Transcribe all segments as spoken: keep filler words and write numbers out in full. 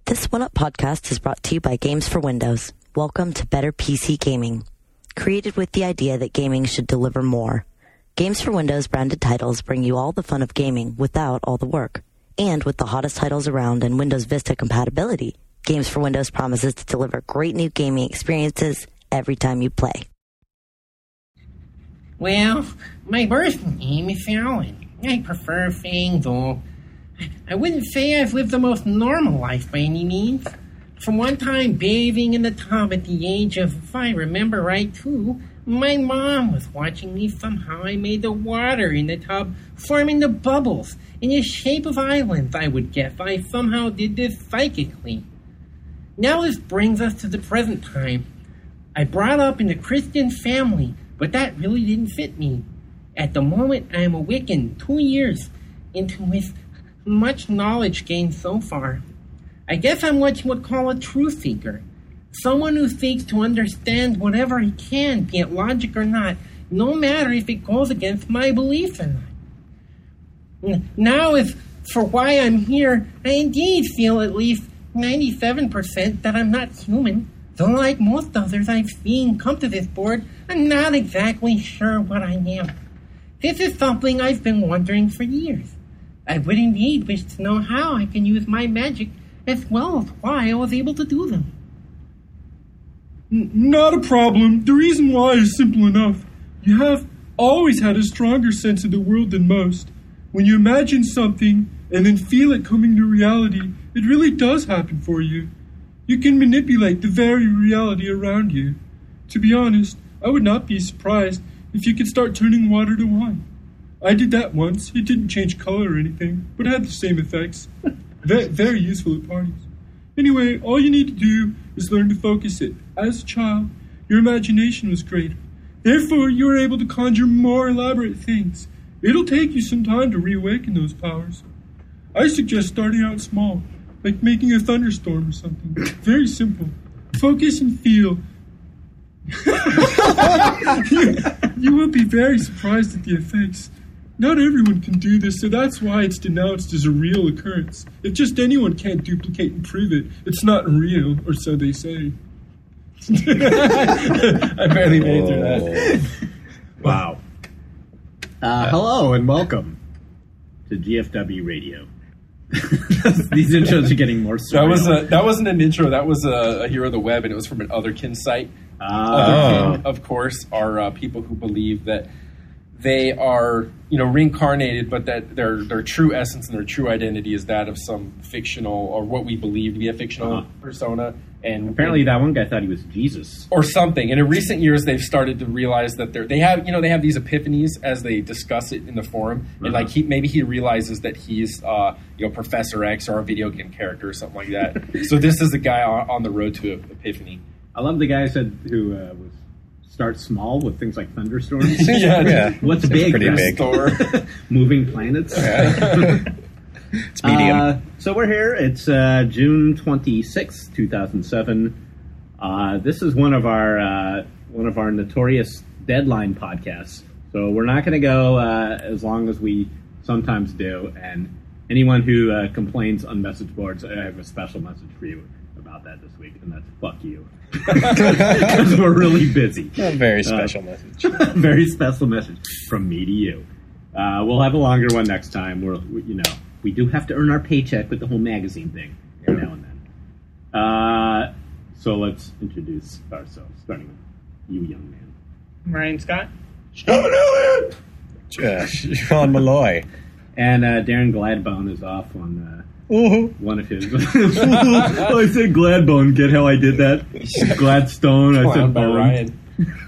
This One Up podcast is brought to you by Games for Windows. Welcome to Better P C Gaming. Created with the idea that gaming should deliver more. Games for Windows branded titles bring you all the fun of gaming without all the work. And with the hottest titles around and Windows Vista compatibility, Games for Windows promises to deliver great new gaming experiences every time you play. Well, my birth name is Alan. I prefer Fang, though. I wouldn't say I've lived the most normal life by any means. From one time bathing in the tub at the age of, if I remember right, two, my mom was watching me. Somehow I made the water in the tub forming the bubbles in the shape of islands, I would guess. I somehow did this psychically. Now this brings us to the present time. I brought up in a Christian family, but that really didn't fit me. At the moment, I am a Wiccan, two years into with much knowledge gained so far. I guess I'm what you would call a truth seeker. Someone who seeks to understand whatever he can, be it logic or not, no matter if it goes against my beliefs or not. Now, as for why I'm here, I indeed feel at least ninety-seven percent that I'm not human. Though like most others I've seen come to this board, I'm not exactly sure what I am. This is something I've been wondering for years. I would indeed wish to know how I can use my magic as well as why I was able to do them. N- not a problem. The reason why is simple enough. You have always had a stronger sense of the world than most. When you imagine something and then feel it coming to reality, it really does happen for you. You can manipulate the very reality around you. To be honest, I would not be surprised if you could start turning water to wine. I did that once. It didn't change color or anything, but it had the same effects. Very, very useful at parties. Anyway, all you need to do is learn to focus it. As a child, your imagination was greater. Therefore, you were able to conjure more elaborate things. It'll take you some time to reawaken those powers. I suggest starting out small, like making a thunderstorm or something. Very simple. Focus and feel. you, you will be very surprised at the effects. Not everyone can do this, so that's why it's denounced as a real occurrence. If just anyone can't duplicate and prove it, it's not real, or so they say. I barely made it through that. Wow. Uh, hello and welcome to G F W Radio. These intros are getting more surreal. That was a, that wasn't an intro. That was a, a Hero of the Web, and it was from an Otherkin site. Oh. Otherkin, of course, are uh, people who believe that they are, you know, reincarnated, but that their their true essence and their true identity is that of some fictional, or what we believe to be a fictional uh-huh. persona. And apparently, and, that one guy thought he was Jesus or something. And in recent years, they've started to realize that they're they have, you know, they have these epiphanies as they discuss it in the forum. Uh-huh. And like he maybe he realizes that he's, uh, you know, Professor X or a video game character or something like that. So this is the guy on, on the road to epiphany. I love the guy said who uh, was. Start small with things like thunderstorms. yeah, yeah. What's it's big? Pretty big. Moving planets. Yeah. It's medium. Uh, so we're here. It's uh, June twenty-sixth, two thousand seven. Uh, this is one of our uh, one of our notorious deadline podcasts. So we're not going to go uh, as long as we sometimes do. And anyone who uh, complains on message boards, I have a special message for you about that this week, and that's fuck you. Because we're really busy. A very special uh, message. Very special message from me to you. Uh, we'll have a longer one next time. We're, we, you know, we do have to earn our paycheck with the whole magazine thing every now and then. Uh, so let's introduce ourselves, starting with you, young man. Ryan Scott. Sean Elliott! Uh, Sean Malloy. And uh, Darren Gladbone is off on uh, uh-huh. one of his. I said Gladbone. Get how I did that? Gladstone. I said by Bone.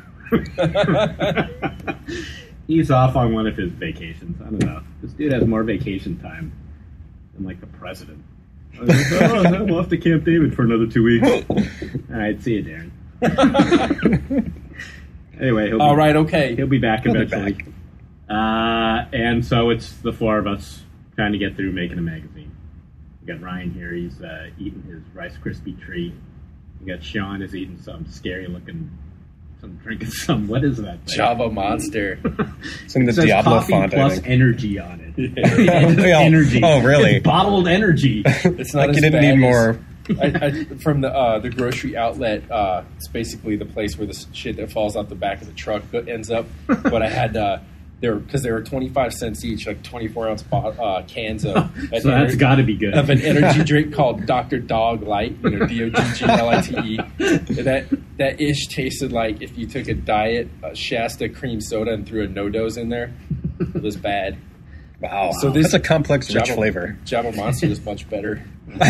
Ryan. He's off on one of his vacations. I don't know. This dude has more vacation time than like the president. I was like, oh, I'm off to Camp David for another two weeks. All right, see you, Darren. Anyway, he'll be, all right, okay. He'll be back He'll eventually. Be back. Uh, and so it's the four of us trying to get through making a magazine. We got Ryan here. He's uh, eating his Rice Krispie treat. We got Sean is eating some scary looking, some drinking some. What is that thing? Java Monster. It's in the it says Diablo coffee font. plus I think. energy on it. Yeah. energy. Oh, really? It's bottled energy. It's not like you didn't need more I, I, from the uh, the grocery outlet. Uh, it's basically the place where the shit that falls out the back of the truck ends up. But I had uh, there because they were twenty-five cents each, like twenty-four ounce bo- uh, cans of. So that's got to be good. Of an energy drink called Doctor Dog Light, you know, D O G G L I T E. That that ish tasted like if you took a diet uh, Shasta cream soda and threw a no-dose in there. It was bad. Wow. So this That's a complex, rich Java, flavor. Java Monster is much better.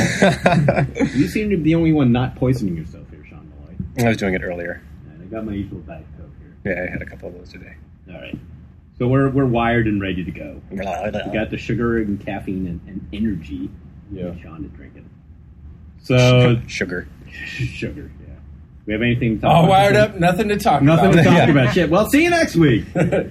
You seem to be the only one not poisoning yourself here, Sean Malloy. I was doing it earlier. And I got my usual Diet Coke here. Yeah, I had a couple of those today. All right. So we're we're wired and ready to go. We We got the sugar and caffeine and, and energy. Yeah. for Sean to drink it. So sugar. sugar. Yeah. We have anything? To talk All about wired this up, nothing to talk Nothing about. to talk Yeah. about. Shit. Well, see you next week.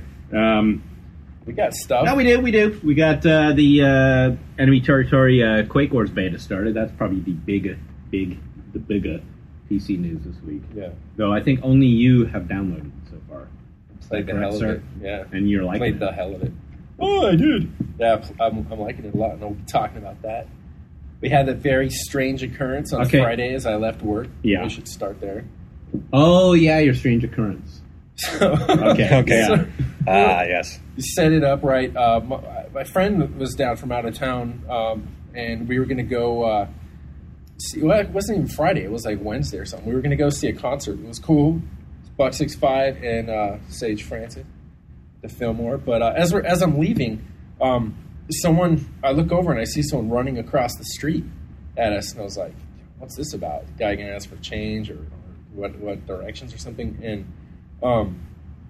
um, We got stuff. no, we do. We do. We got uh, the uh, Enemy Territory uh, Quake Wars beta started. That's probably the big, big, the bigger P C news this week. Yeah. Though I think only you have downloaded it so far. Played the Correct, hell of sir? it. Yeah. And you're liking Played it. the hell of it. Oh, I did. Yeah, pl- I'm, I'm liking it a lot, and we'll be talking about that. We had a very strange occurrence on Okay. Friday as I left work. Yeah. We should start there. Oh, yeah, your strange occurrence. So, Okay. Okay. So, Ah, yes. we set it up right. Uh, my, my friend was down from out of town, um, and we were going to go uh, see. Well, it wasn't even Friday. It was like Wednesday or something. We were going to go see a concert. It was cool. It's Buck six five and uh, Sage Francis, the Fillmore. But uh, as we're, as I'm leaving, um, someone I look over and I see someone running across the street at us, and I was like, "What's this about?" The guy going to ask for change or, or what what directions or something, and um,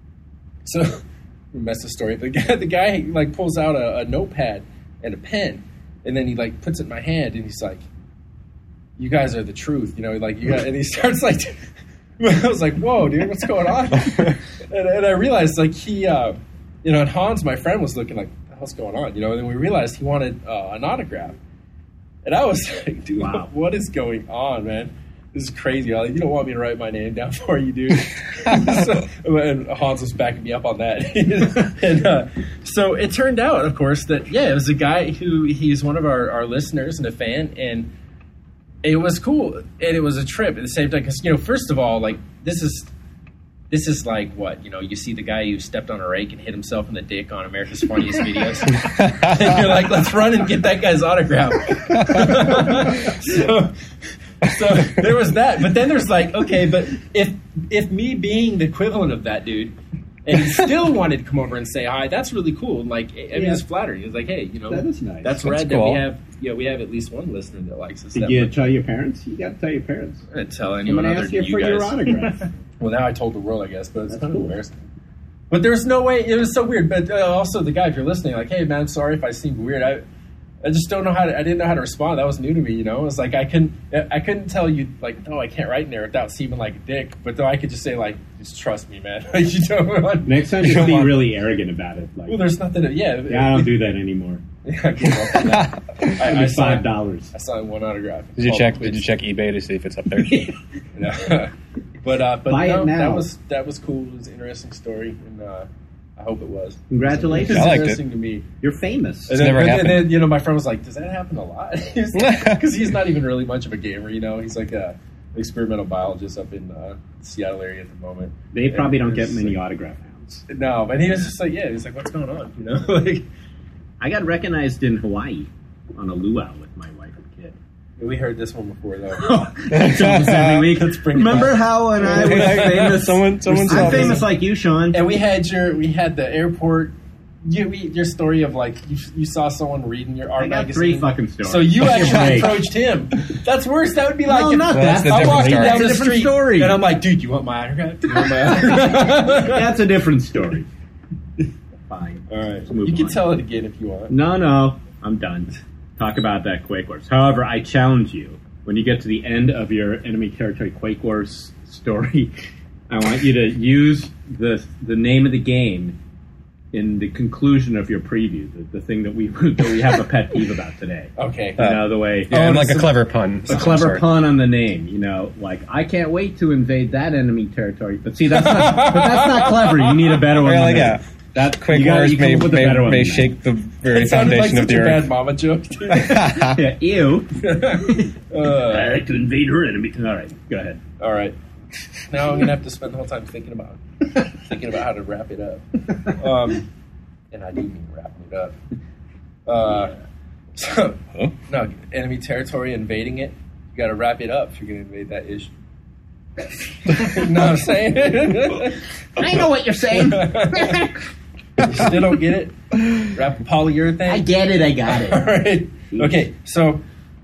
so. We messed the story. The guy, the guy like pulls out a, a notepad and a pen, and then he like puts it in my hand, and he's like, "You guys are the truth," you know. Like you got, and he starts like, I was like, "Whoa, dude, what's going on?" and, and I realized like he, uh, you know, and Hans, my friend, was looking like, "What the hell's going on?" You know. And then we realized he wanted uh, an autograph, and I was like, "Dude, Wow. what is going on, man?" This is crazy. Like, you don't want me to write my name down for you, dude. so, and Hans was backing me up on that. and uh, so it turned out, of course, that, yeah, it was a guy who, he's one of our, our listeners and a fan, and it was cool. And it was a trip at the same time. Because, you know, first of all, like, this is, this is like what, you know, you see the guy who stepped on a rake and hit himself in the dick on America's Funniest Videos. and you're like, let's run and get that guy's autograph. so... So there was that, but then there's like, okay, but if if me being the equivalent of that dude, and he still wanted to come over and say hi, that's really cool. And like, I mean, Yeah. it's flattering. It's like, hey, you know, That is nice. That's, That's rad that cool. we have. Yeah, we have at least one listener that likes us. Did that you much. tell your parents? You got to tell your parents. I'm gonna tell I'm anyone going to other ask you than for you your guys. autograph. Well, now I told the world, I guess, but it's That's kind cool. of embarrassing. But there's no way. It was so weird. But uh, also, the guy, if you're listening, like, hey, man, I'm sorry if I seemed weird. I. I just don't know how to, I didn't know how to respond. That was new to me, you know? It was like, I couldn't, I couldn't tell you, like, no, I can't write in there without seeming like a dick. But though I could just say, like, just trust me, man. Like, you don't want, Next time, You just don't be want- really arrogant about it. Like, well, there's nothing to, yeah. yeah, I don't do that anymore. Yeah, I gave up on that. I, I, Give me five signed, dollars. I signed one autograph. Did you Called check? it Did you quits. check eBay to see if it's up there? Yeah. but, uh, but Buy it no, now. that was, that was cool. It was an interesting story. And, uh, I hope it was. Congratulations. It was I liked it. interesting to me. You're famous. And It's then, never and happened. then, you know, my friend was like, "Does that happen a lot?" Because he's not even really much of a gamer. You know, he's like a experimental biologist up in uh, the Seattle area at the moment. They probably And don't get it's many like- autograph hounds. No, but he was just like, "Yeah." He's like, "What's going on?" You know, like I got recognized in Hawaii on a luau with my wife and kid. we heard this one before, though. I tell this every week. Let's bring it Remember back. how when I was famous? Someone- someone saw I'm this. famous like you, Sean. And we had your, we had the airport. You, we, your story of like you, you saw someone reading your art I got magazine. three fucking stories. So you Give me a actually break. approached him. That's worse. That would be like No, if not Well, that's that. the I'm different walking story. down That's a the different street story. and I'm like, dude, you want my autograph? Do you want my autograph? That's a different story. Fine. All right, Let's move you can on. tell it again if you want. No, no, I'm done. Talk about that Quake Wars. However, I challenge you, when you get to the end of your Enemy Territory Quake Wars story, I want you to use the the name of the game in the conclusion of your preview, the, the thing that we that we have a pet peeve about today. Okay. You know, the way... Yeah, and Oh, like a so- clever pun. a clever pun on the name, you know, like I can't wait to invade that enemy territory. But see, that's not, but that's not clever. You need a better one. Yeah, than like, that. yeah. That Quake you gotta- Wars you come may, up with a may, better one may than that. shake the very It sounded like foundation such of the a earth. bad mama joke. Dude. Yeah, ew. uh, I like to invade her enemy. All right, go ahead. all right. Now I'm gonna have to spend the whole time thinking about thinking about how to wrap it up. Um, and I do mean wrapping it up. Uh, so Huh? no, enemy territory, invading it. You got to wrap it up if you're gonna invade that issue. You know what I'm saying? I know what you're saying. You still don't get it? Wrap polyurethane? I get it. I got it. All right. Okay, so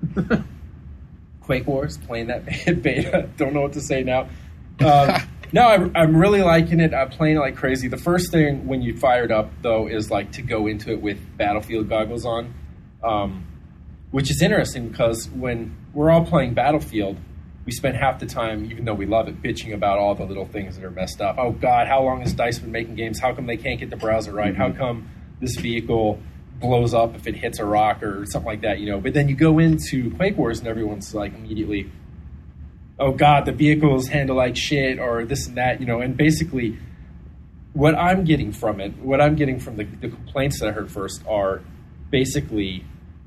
Quake Wars, playing that beta. Don't know what to say now. Um, no, I'm, I'm really liking it. I'm playing it like crazy. The first thing when you fire it up, though, is like to go into it with Battlefield goggles on, um, which is interesting because when we're all playing Battlefield, we spend half the time, even though we love it, bitching about all the little things that are messed up. Oh, God, how long has DICE been making games? How come they can't get the browser right? Mm-hmm. How come this vehicle blows up if it hits a rock or something like that, you know? But then you go into Quake Wars and everyone's like immediately, oh, God, the vehicles handle like shit or this and that, you know? And basically what I'm getting from it, what I'm getting from the, the complaints that I heard first are basically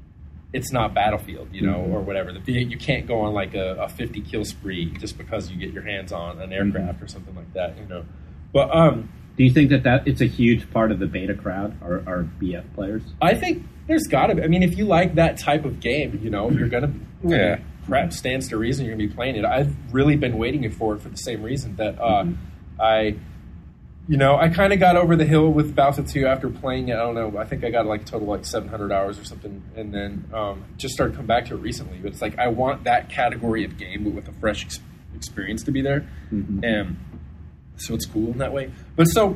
it's not Battlefield, you know, mm-hmm. or whatever. The you can't go on like a, a fifty kill spree just because you get your hands on an aircraft mm-hmm. or something like that, you know. But um, do you think that, that it's a huge part of the beta crowd, or, or B F players? I think there's got to be. I mean, if you like that type of game, you know, you're gonna yeah. Crap stands to reason you're gonna be playing it. I've really been waiting for it for the same reason that uh, mm-hmm. I. You know, I kind of got over the hill with Battlefield two after playing it. I don't know. I think I got like a total like seven hundred hours or something, and then um, just started coming back to it recently. But it's like I want that category of game, but with a fresh ex- experience to be there, mm-hmm. and so it's cool in that way. But so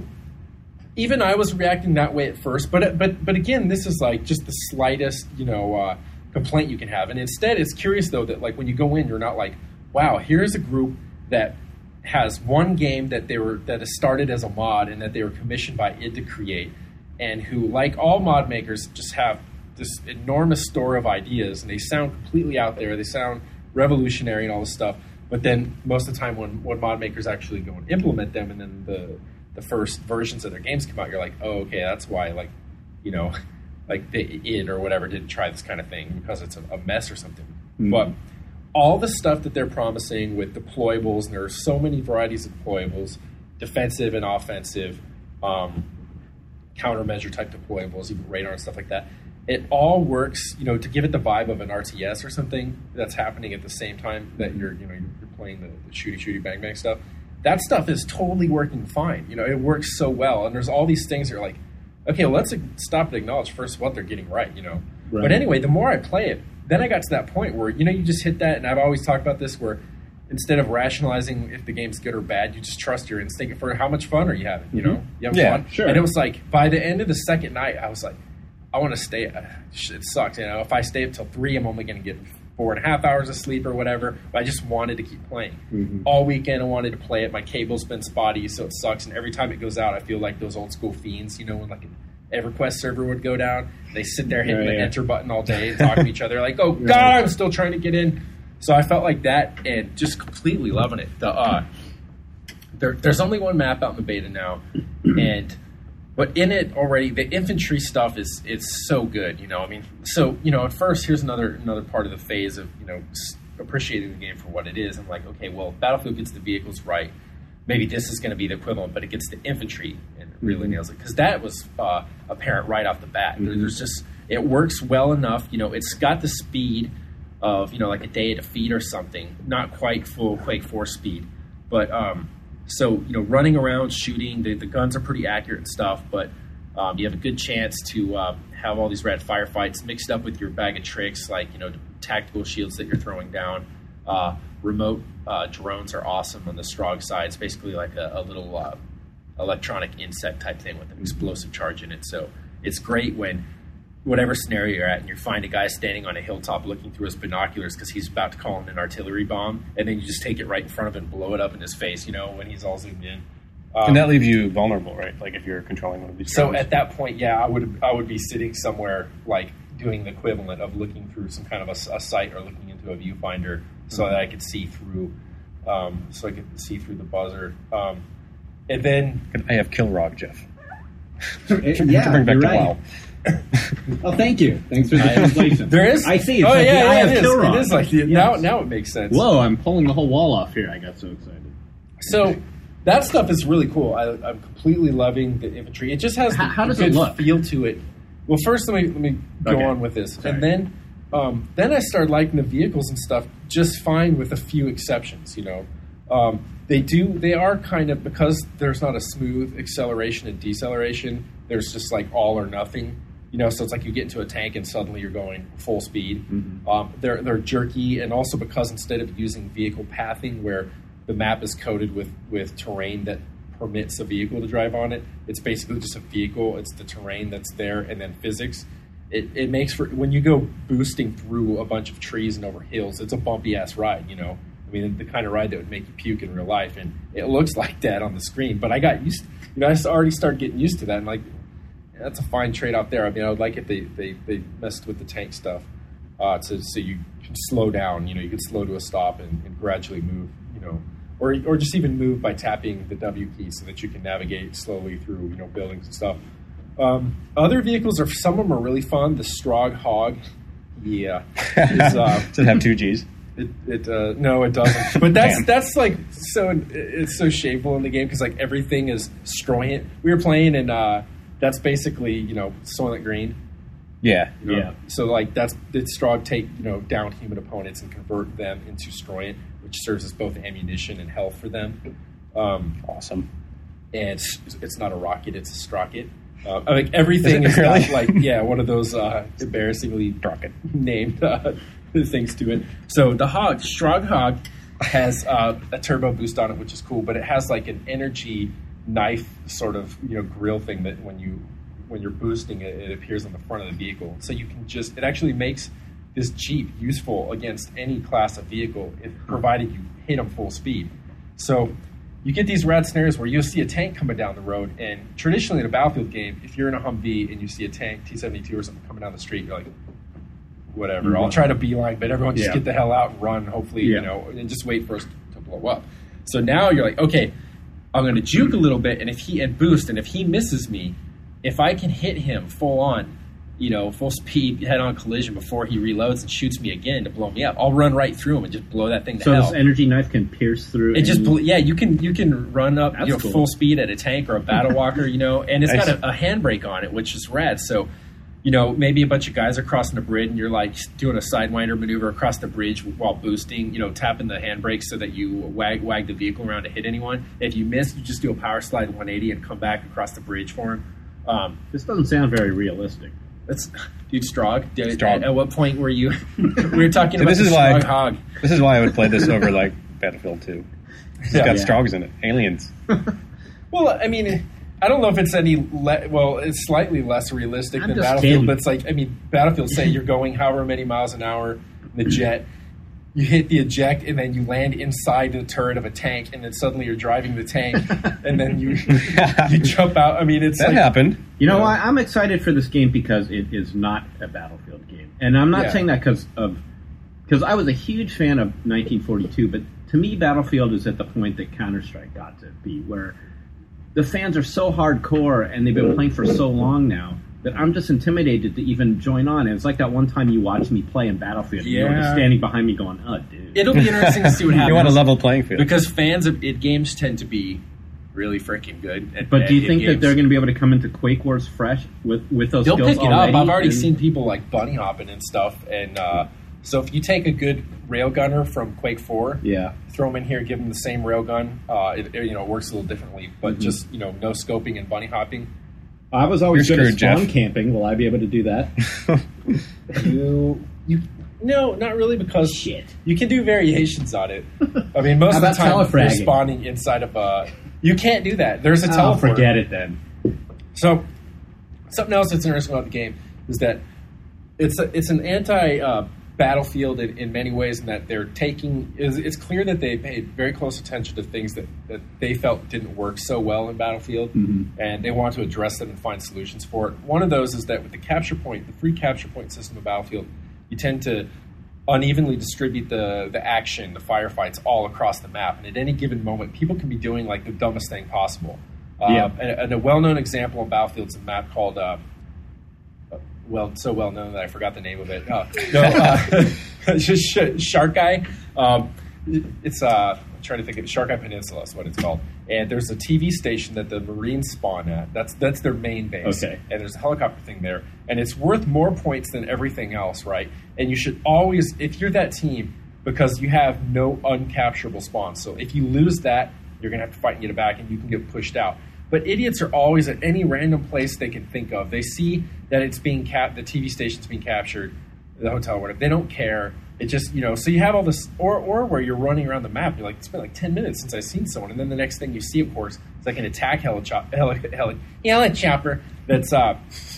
even I was reacting that way at first. But but but again, this is like just the slightest you know uh, complaint you can have. And instead, it's curious though that like when you go in, you're not like, wow, here's a group that has one game that they were that has started as a mod and that they were commissioned by id to create, and who, like all mod makers, just have this enormous store of ideas, and they sound completely out there. They sound revolutionary and all this stuff. But then most of the time, when, when mod makers actually go and implement them, and then the the first versions of their games come out, you're like, oh, okay, that's why, like, you know, like the id or whatever didn't try this kind of thing because it's a, a mess or something. Mm-hmm. But all the stuff that they're promising with deployables, and there are so many varieties of deployables, defensive and offensive, um, countermeasure type deployables, even radar and stuff like that. It all works, you know, to give it the vibe of an R T S or something that's happening at the same time that you're, you know, you're playing the, the shooty shooty bang bang stuff. That stuff is totally working fine. You know, it works so well, and there's all these things that are like, okay, well, let's stop and acknowledge first what they're getting right, you know. Right. But anyway, the more I play it, then I got to that point where, you know, you just hit that, and I've always talked about this, where instead of rationalizing if the game's good or bad, you just trust your instinct for how much fun are you having, you mm-hmm. know? You have yeah, fun? Sure. And it was like, by the end of the second night, I was like, I want to stay. It sucks, you know. If I stay up till three, I'm only going to get four and a half hours of sleep or whatever. But I just wanted to keep playing. Mm-hmm. All weekend, I wanted to play it. My cable's been spotty, so it sucks. And every time it goes out, I feel like those old school fiends, you know, when like an EverQuest server would go down. They sit there hitting yeah, the yeah. enter button all day and talk to each other like, oh, God, I'm still trying to get in. So I felt like that and just completely loving it. The uh, there, There's only one map out in the beta now. and But in it already, the infantry stuff is it's so good, you know. I mean, so, you know, at first, here's another another part of the phase of, you know, appreciating the game for what it is. I'm like, okay, well, Battlefield gets the vehicles right. Maybe this is going to be the equivalent, but it gets the infantry and it really mm-hmm. nails it. Because that was uh, apparent right off the bat. Mm-hmm. There's just, it works well enough. You know, it's got the speed of, you know, like a day at a feed or something. Not quite full Quake four speed. But, um, so, you know, running around, shooting, the, the guns are pretty accurate and stuff, but um, you have a good chance to uh, have all these rad firefights mixed up with your bag of tricks, like, you know, tactical shields that you're throwing down. Uh, remote uh, drones are awesome on the Strog side. It's basically like a, a little uh, electronic insect type thing with an explosive charge in it. So it's great when whatever scenario you're at and you find a guy standing on a hilltop looking through his binoculars because he's about to call in an artillery bomb, and then you just take it right in front of him and blow it up in his face, you know, when he's all zoomed in. Um, and that leaves you vulnerable, right? Like if you're controlling one of these So drones. at that point, yeah, I would I would be sitting somewhere like doing the equivalent of looking through some kind of a, a site or looking into a viewfinder so that I could see through, um, so I could see through the buzzer. Um, and then I have Kilrog, Jeff. It- To yeah, bring back you're to right. WoW. Oh, thank you. Thanks for the translation. There is. I see. It's oh like yeah, the Eye yeah, of it is. Kilron. It is like the, Yes. now. Now it makes sense. Whoa! I'm pulling the whole wall off here. I got so excited. So that stuff is really cool. I, I'm completely loving the infantry. It just has How- the how does good it look? feel to it. Well, first let me let me go Okay. on with this, Sorry. and then um, then I started liking the vehicles and stuff just fine, with a few exceptions. You know, um, they do they are kind of, because there's not a smooth acceleration and deceleration. There's just like all or nothing. You know, so it's like you get into a tank and suddenly you're going full speed. Mm-hmm. Um, they're they're jerky, and also because instead of using vehicle pathing, where the map is coated with, with terrain that permits a vehicle to drive on it, it's basically just a vehicle. It's the terrain that's there, and then physics. It, it makes for, when you go boosting through a bunch of trees and over hills, it's a bumpy ass ride. You know, I mean, the kind of ride that would make you puke in real life, and it looks like that on the screen. But I got used, you know, I already started getting used to that, and like, that's a fine trade out there. I mean, I would like if they, they, they messed with the tank stuff, uh, to, so you can slow down. You know, you could slow to a stop and, and gradually move. You know, or or just even move by tapping the W key so that you can navigate slowly through, you know, buildings and stuff. Um, other vehicles are, some of them are really fun. The Strog Hog, yeah, is, uh, Does it have two G's? It, it uh, no, it doesn't. But that's Damn. that's like so. It's so shameful in the game because like everything is Stroyant. We were playing and uh, that's basically, you know, Soylent Green. Yeah. You know? Yeah. So like that's did Strog take, you know, down human opponents and convert them into Stroyant, which serves as both ammunition and health for them. Um, Awesome. and it's, it's not a rocket; it's a strocket. Uh, like everything Is is it really? got like yeah, one of those uh, embarrassingly Rocket. named uh, things to it. So the Hog, Strog Hog, has uh, a turbo boost on it, which is cool, but it has like an energy knife sort of, you know, grill thing that when you when you're boosting it, it appears on the front of the vehicle. So you can just, it actually makes this Jeep useful against any class of vehicle, if provided you hit them full speed. So you get these rad scenarios where you'll see a tank coming down the road, and traditionally in a Battlefield game, if you're in a Humvee and you see a tank, T seventy-two or something coming down the street, you're like, whatever, Mhm. I'll try to beeline, but everyone just Yeah. get the hell out and run, hopefully, Yeah. you know, and just wait for us to blow up. So now you're like, okay, I'm going to juke a little bit, and if he and boost, and if he misses me, if I can hit him full on, you know, full speed head-on collision before he reloads and shoots me again to blow me up, I'll run right through him and just blow that thing to So hell. this energy knife can pierce through. It just, any- bl- yeah, you can you can run up, That's you know, cool. full speed at a tank or a battle walker, you know, and it's Nice. got a, a handbrake on it, which is rad. So, you know, maybe a bunch of guys are crossing the bridge and you're like doing a sidewinder maneuver across the bridge while boosting, you know, tapping the handbrake so that you wag wag the vehicle around to hit anyone. If you miss, you just do a power slide one eighty and come back across the bridge for him. Um, This doesn't sound very realistic. that's dude, Strog. Did, Strog. At, at what point were you? we were talking So about this the is why- Strog Hog. This is why I would play this over like Battlefield two. It's Yeah. got Yeah. Strogs in it. Aliens. Well, I mean, I don't know if it's any le- well, it's slightly less realistic I'm than just Battlefield, kidding. but it's like, I mean, Battlefield say you're going however many miles an hour in the jet, you hit the eject, and then you land inside the turret of a tank, and then suddenly you're driving the tank, and then you you jump out. I mean, it's That like, happened. You know, Yeah. I, I'm excited for this game because it is not a Battlefield game, and I'm not Yeah. saying that because of because I was a huge fan of nineteen forty-two, but to me, Battlefield is at the point that Counter Strike got to be, where the fans are so hardcore and they've been playing for so long now that I'm just intimidated to even join on. And it's like that one time you watched me play in Battlefield, and you were just Yeah. standing behind me going, "Oh, dude." it'll be interesting to see what happens. You want a level playing field. because fans of it games tend to be really freaking good. At, But at do you hit think that games. they're going to be able to come into Quake Wars fresh with with those They'll skills pick it already? up. I've already And- seen people like bunny hopping and stuff. And uh, so if you take a good railgunner from Quake four, Yeah. throw them in here, give them the same railgun, uh, it, it, you know, it works a little differently. But Mm-hmm. just, you know, no scoping and bunny hopping. I was always You're good at screwed, spawn Jeff. camping. Will I be able to do that? You, you, no, not really, because Shit. you can do variations on it. I mean, most How of the about time you're telefragging? spawning inside of a. You can't do that. There's a Oh, teleporter. forget it then. So, something else that's interesting about the game is that it's a, it's an anti uh, battlefield in, in many ways, in that they're taking. It's, it's clear that they paid very close attention to things that, that they felt didn't work so well in Battlefield, and they want to address them and find solutions for it. One of those is that with the capture point, the free capture point system of Battlefield, you tend to unevenly distribute the, the action, the firefights all across the map. And at any given moment, people can be doing like the dumbest thing possible. Uh, Yeah. and, and a well-known example on Battlefield is a map called, uh, well, so well-known that I forgot the name of it. Uh, no, uh, it's just Sh- Shark Guy. Um, it's, uh, I'm trying to think of Shark Guy Peninsula is what it's called. And there's a T V station that the Marines spawn at. That's that's their main base. Okay. And there's a helicopter thing there. And it's worth more points than everything else, right? And you should always, if you're that team, because you have no uncapturable spawns. So if you lose that, you're going to have to fight and get it back, and you can get pushed out. But idiots are always at any random place they can think of. They see that it's being cap, the T V station's being captured, the hotel, whatever. They don't care. It just, you know, so you have all this, or or where you're running around the map, you're like, it's been like ten minutes since I've seen someone, and then the next thing you see, of course, is like an attack helichopper, heli, heli, helichopper that's uh,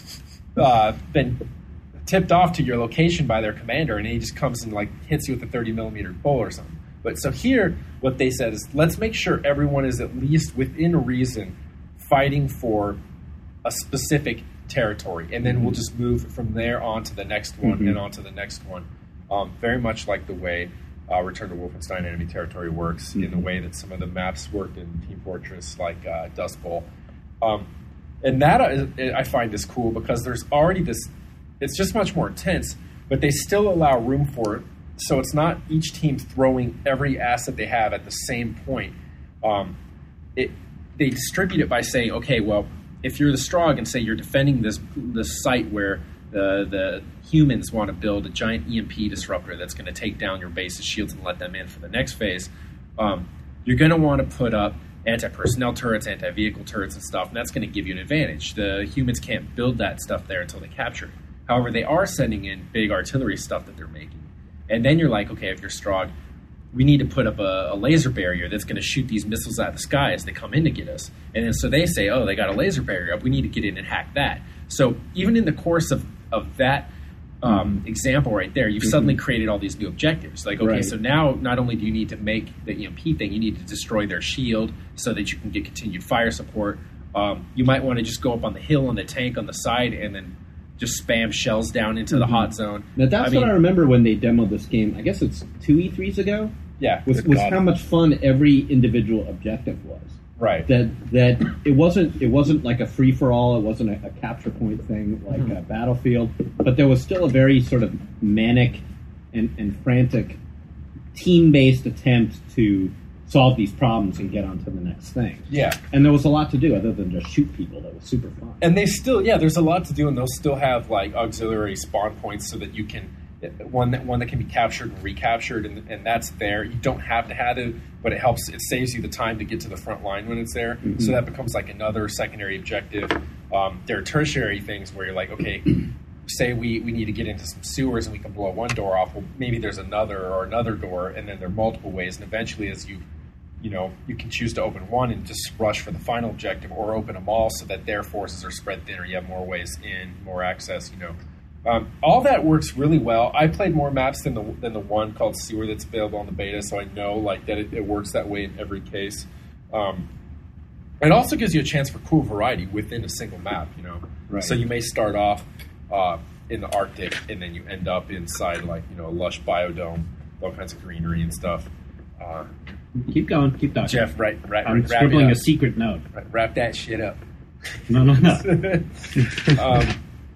uh, been tipped off to your location by their commander, and he just comes and like hits you with a thirty millimeter bullet or something. But so here, what they said is, let's make sure everyone is at least within reason fighting for a specific territory, and then we'll just move from there on to the next one Mm-hmm. and on to the next one. Um, very much like the way uh, Return to Wolfenstein Enemy Territory works, Mm-hmm. in the way that some of the maps worked in Team Fortress, like uh, Dust Bowl. Um, and that uh, I find is cool because there's already this, it's just much more intense, but they still allow room for it. So it's not each team throwing every asset they have at the same point. Um, it They distribute it by saying, okay, well, if you're the Strogg and say you're defending this this site where the the humans want to build a giant E M P disruptor that's going to take down your base's shields and let them in for the next phase, um, you're going to want to put up anti-personnel turrets, anti-vehicle turrets and stuff, and that's going to give you an advantage. The humans can't build that stuff there until they capture it. However, they are sending in big artillery stuff that they're making. And then you're like, okay, if you're Strogg, we need to put up a, a laser barrier that's going to shoot these missiles out of the sky as they come in to get us. And then so they say, oh, they got a laser barrier up. We need to get in and hack that. So even in the course of, of that um, example right there, you've mm-hmm. suddenly created all these new objectives. Like, okay, Right. so now not only do you need to make the E M P thing, you need to destroy their shield so that you can get continued fire support. Um, you might want to just go up on the hill on the tank on the side and then just spam shells down into the Mhm. hot zone. Now that's I mean, what I remember when they demoed this game. I guess it's two E threes ago. Yeah, Was, Good was God. how much fun every individual objective was. right. That that it wasn't it wasn't like a free for all. It wasn't a, a capture point thing like Mhm. a Battlefield. But there was still a very sort of manic and, and frantic team based attempt to solve these problems and get on to the next thing. Yeah. And there was a lot to do other than just shoot people. That was super fun. And they still, yeah, there's a lot to do, and they'll still have like auxiliary spawn points so that you can one that one that can be captured and recaptured, and, and that's there. You don't have to have it, but it helps. It saves you the time to get to the front line when it's there. Mm-hmm. So that becomes like another secondary objective. Um, there are tertiary things where you're like, okay, say we, we need to get into some sewers and we can blow one door off. Well, maybe there's another or another door, and then there are multiple ways. And eventually, as you you know, you can choose to open one and just rush for the final objective, or open them all so that their forces are spread thinner. You have more ways in, more access, you know. Um, all that works really well. I played more maps than the than the one called Sewer that's available on the beta, so I know like that it, it works that way in every case. Um, it also gives you a chance for cool variety within a single map, you know. Right. So you may start off uh, in the Arctic, and then you end up inside like, you know, a lush biodome, all kinds of greenery and stuff. Uh, Keep going. Keep talking. Jeff, right, right, I'm wrap scribbling it a up. secret note. Right, wrap that shit up. No, no, no. um,